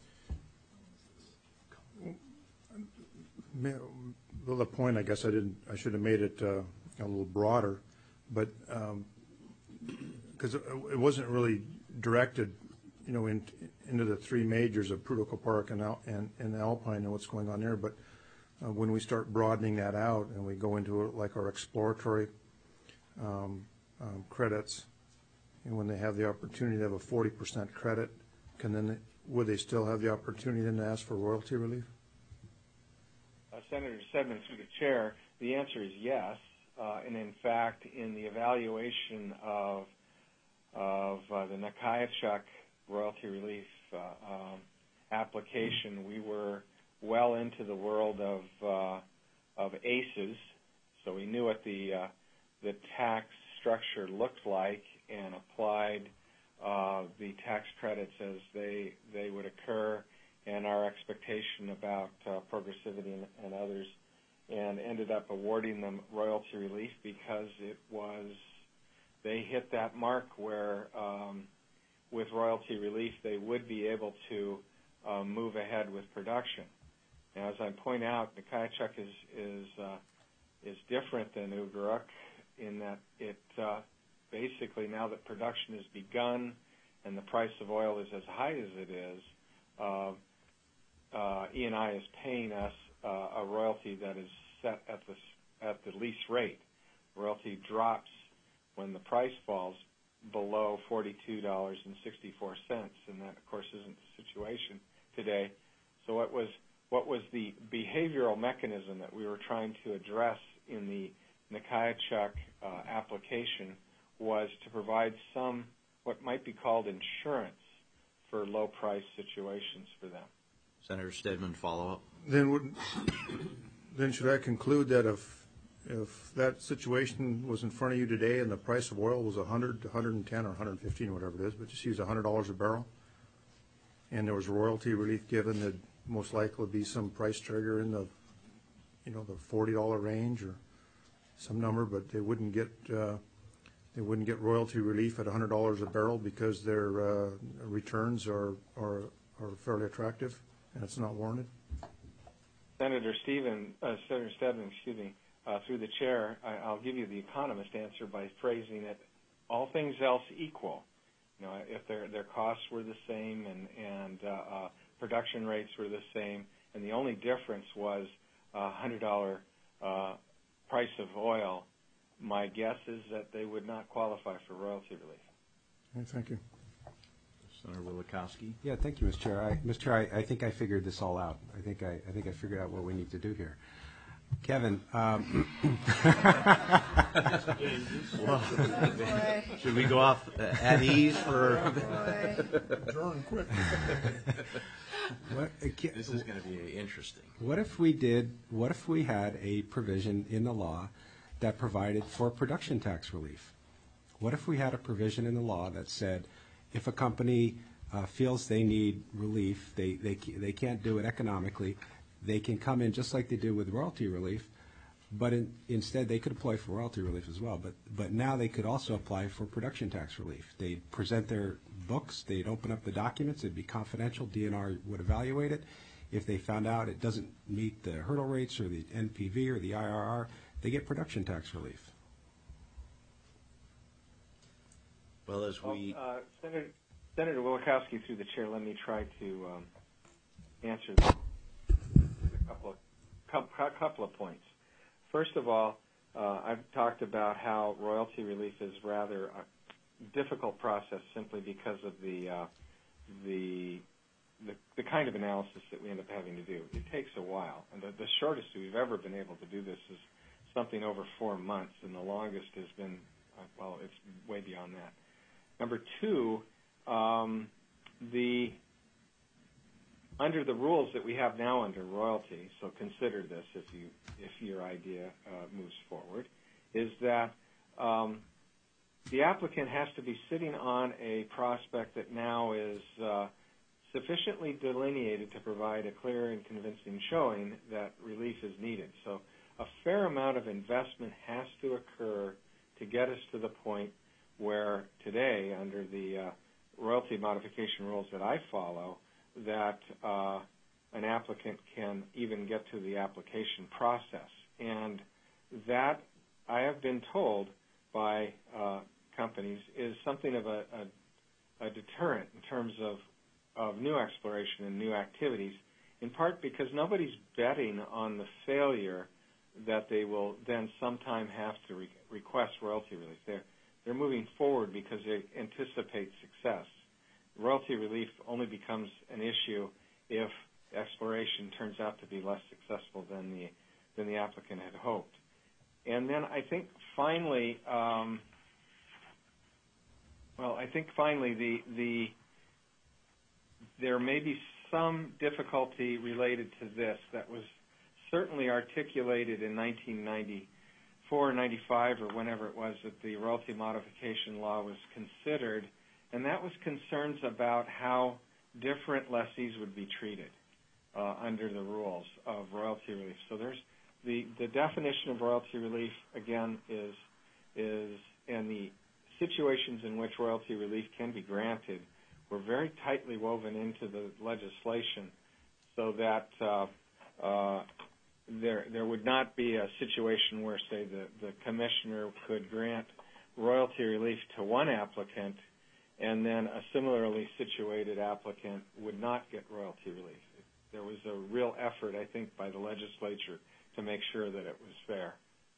well, the point, I guess I didn't, I should have made it uh, a little broader, but because um, it wasn't really directed, you know, in, into the three majors of Prudhoe Park and, Al, and, and Alpine and what's going on there, but uh, when we start broadening that out and we go into it, like our exploratory um, um, credits, and when they have the opportunity to have a forty percent credit, can then they, would they still have the opportunity then to ask for royalty relief? Uh, Senator Stedman, through the chair, the answer is yes. Uh, and in fact, in the evaluation of of uh, the Nakayachuck royalty relief uh, um, application, we were well into the world of uh, of A C Es, so we knew knew what the uh, the tax structure looked like and applied uh, the tax credits as they they would occur, and our expectation about uh, progressivity and, and others, and ended up awarding them royalty relief because it was they hit that mark where um, with royalty relief they would be able to uh, move ahead with production. Now, as I point out, Nikaitchuq is is uh, is different than Ugaruq in that it uh, basically, now that production has begun and the price of oil is as high as it is, uh, uh, E and I is paying us uh, a royalty that is set at the at the lease rate. Royalty drops when the price falls below forty-two dollars and sixty-four cents, and that, of course, isn't the situation today. So what was what was the behavioral mechanism that we were trying to address in the Nikaitchuq uh, application was to provide some what might be called insurance for low-price situations for them. Senator Stedman, follow-up. Then would, then should I conclude that if if that situation was in front of you today and the price of oil was one hundred, one hundred ten, or one hundred fifteen, whatever it is, but just use one hundred dollars a barrel, and there was royalty relief given, there'd most likely be some price trigger in the, you know, the forty dollar range or some number, but they wouldn't get uh, they wouldn't get royalty relief at one hundred dollars a barrel because their uh, returns are, are are fairly attractive and it's not warranted. Senator Stephen, uh, Senator Stedman, excuse me, uh, through the chair, I, I'll give you the economist answer by phrasing it: all things else equal. You know, if their their costs were the same and and uh, uh, production rates were the same, and the only difference was a one hundred dollar uh, price of oil, my guess is that they would not qualify for royalty relief. Okay, thank you. Senator Wielechowski. Yeah, thank you, Mister Chair. I, Mister Chair, I, I think I figured this all out. I think I, I think I figured out what we need to do here. Kevin, um, should we go off uh, at ease for? Adjourn quick. what, uh, This is going to be interesting. What if we did? What if we had a provision in the law that provided for production tax relief? What if we had a provision in the law that said, if a company uh, feels they need relief, they they they can't do it economically, they can come in just like they do with royalty relief, but in, instead they could apply for royalty relief as well. But but now they could also apply for production tax relief. They'd present their books, they'd open up the documents, it'd be confidential, D N R would evaluate it. If they found out it doesn't meet the hurdle rates or the N P V or the I R R, they get production tax relief. Well, as we... Well, uh, Senator, Senator Wielechowski, through the chair, let me try to um, answer this with a couple of, couple of points. First of all, uh, I've talked about how royalty relief is rather a difficult process simply because of the, uh, the, the the kind of analysis that we end up having to do. It takes a while, and the, the shortest we've ever been able to do this is something over four months, and the longest has been, uh, well, it's way beyond that. Number two, um, the under the rules that we have now under royalty, so consider this if you if your idea uh, moves forward, is that um, the applicant has to be sitting on a prospect that now is uh, sufficiently delineated to provide a clear and convincing showing that relief is needed. So a fair amount of investment has to occur to get us to the point where today, under the uh, royalty modification rules that I follow, that uh, an applicant can even get to the application process. And that, I have been told by uh, companies, is something of a, a, a deterrent in terms of, of new exploration and new activities, in part because nobody's betting on the failure that they will then sometime have to re- request royalty relief. They're, they're moving forward because they anticipate success. Royalty relief only becomes an issue if exploration turns out to be less successful than the than the applicant had hoped. And then I think finally, um, well, I think finally the the there may be some difficulty related to this that was certainly articulated in nineteen ninety four ninety-five or whenever it was that the royalty modification law was considered, and that was concerns about how different lessees would be treated uh, under the rules of royalty relief. So there's the, the definition of royalty relief, again, is, is and the situations in which royalty relief can be granted were very tightly woven into the legislation so that uh, uh, there there would not be a situation where, say, the, the commissioner could grant royalty relief to one applicant and then a similarly situated applicant would not get royalty relief. There was a real effort, I think, by the legislature to make sure that it was fair.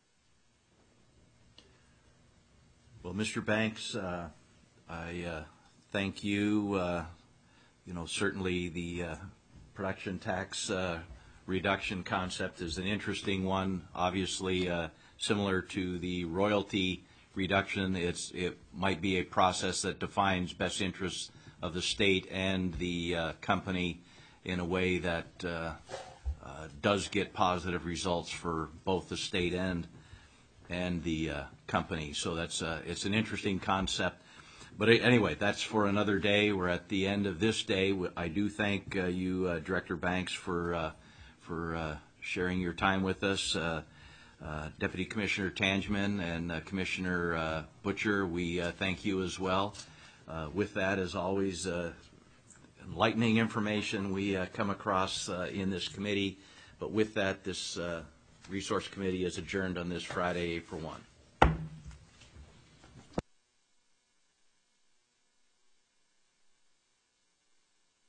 Well, Mister Banks, uh, I uh, thank you. Uh, you know, certainly the uh, production tax uh, reduction concept is an interesting one. Obviously, uh, similar to the royalty reduction, it's it might be a process that defines best interests of the state and the uh, company in a way that uh, uh, does get positive results for both the state and and the uh, company. So that's uh, it's an interesting concept. But anyway, that's for another day. We're at the end of this day. I do thank uh, you, uh, Director Banks, for uh, for uh, sharing your time with us. Uh, uh, Deputy Commissioner Tangeman and uh, Commissioner uh, Butcher, we uh, thank you as well. Uh, with that, as always, uh, enlightening information we uh, come across uh, in this committee. But with that, this uh, Resource Committee is adjourned on this Friday, April first.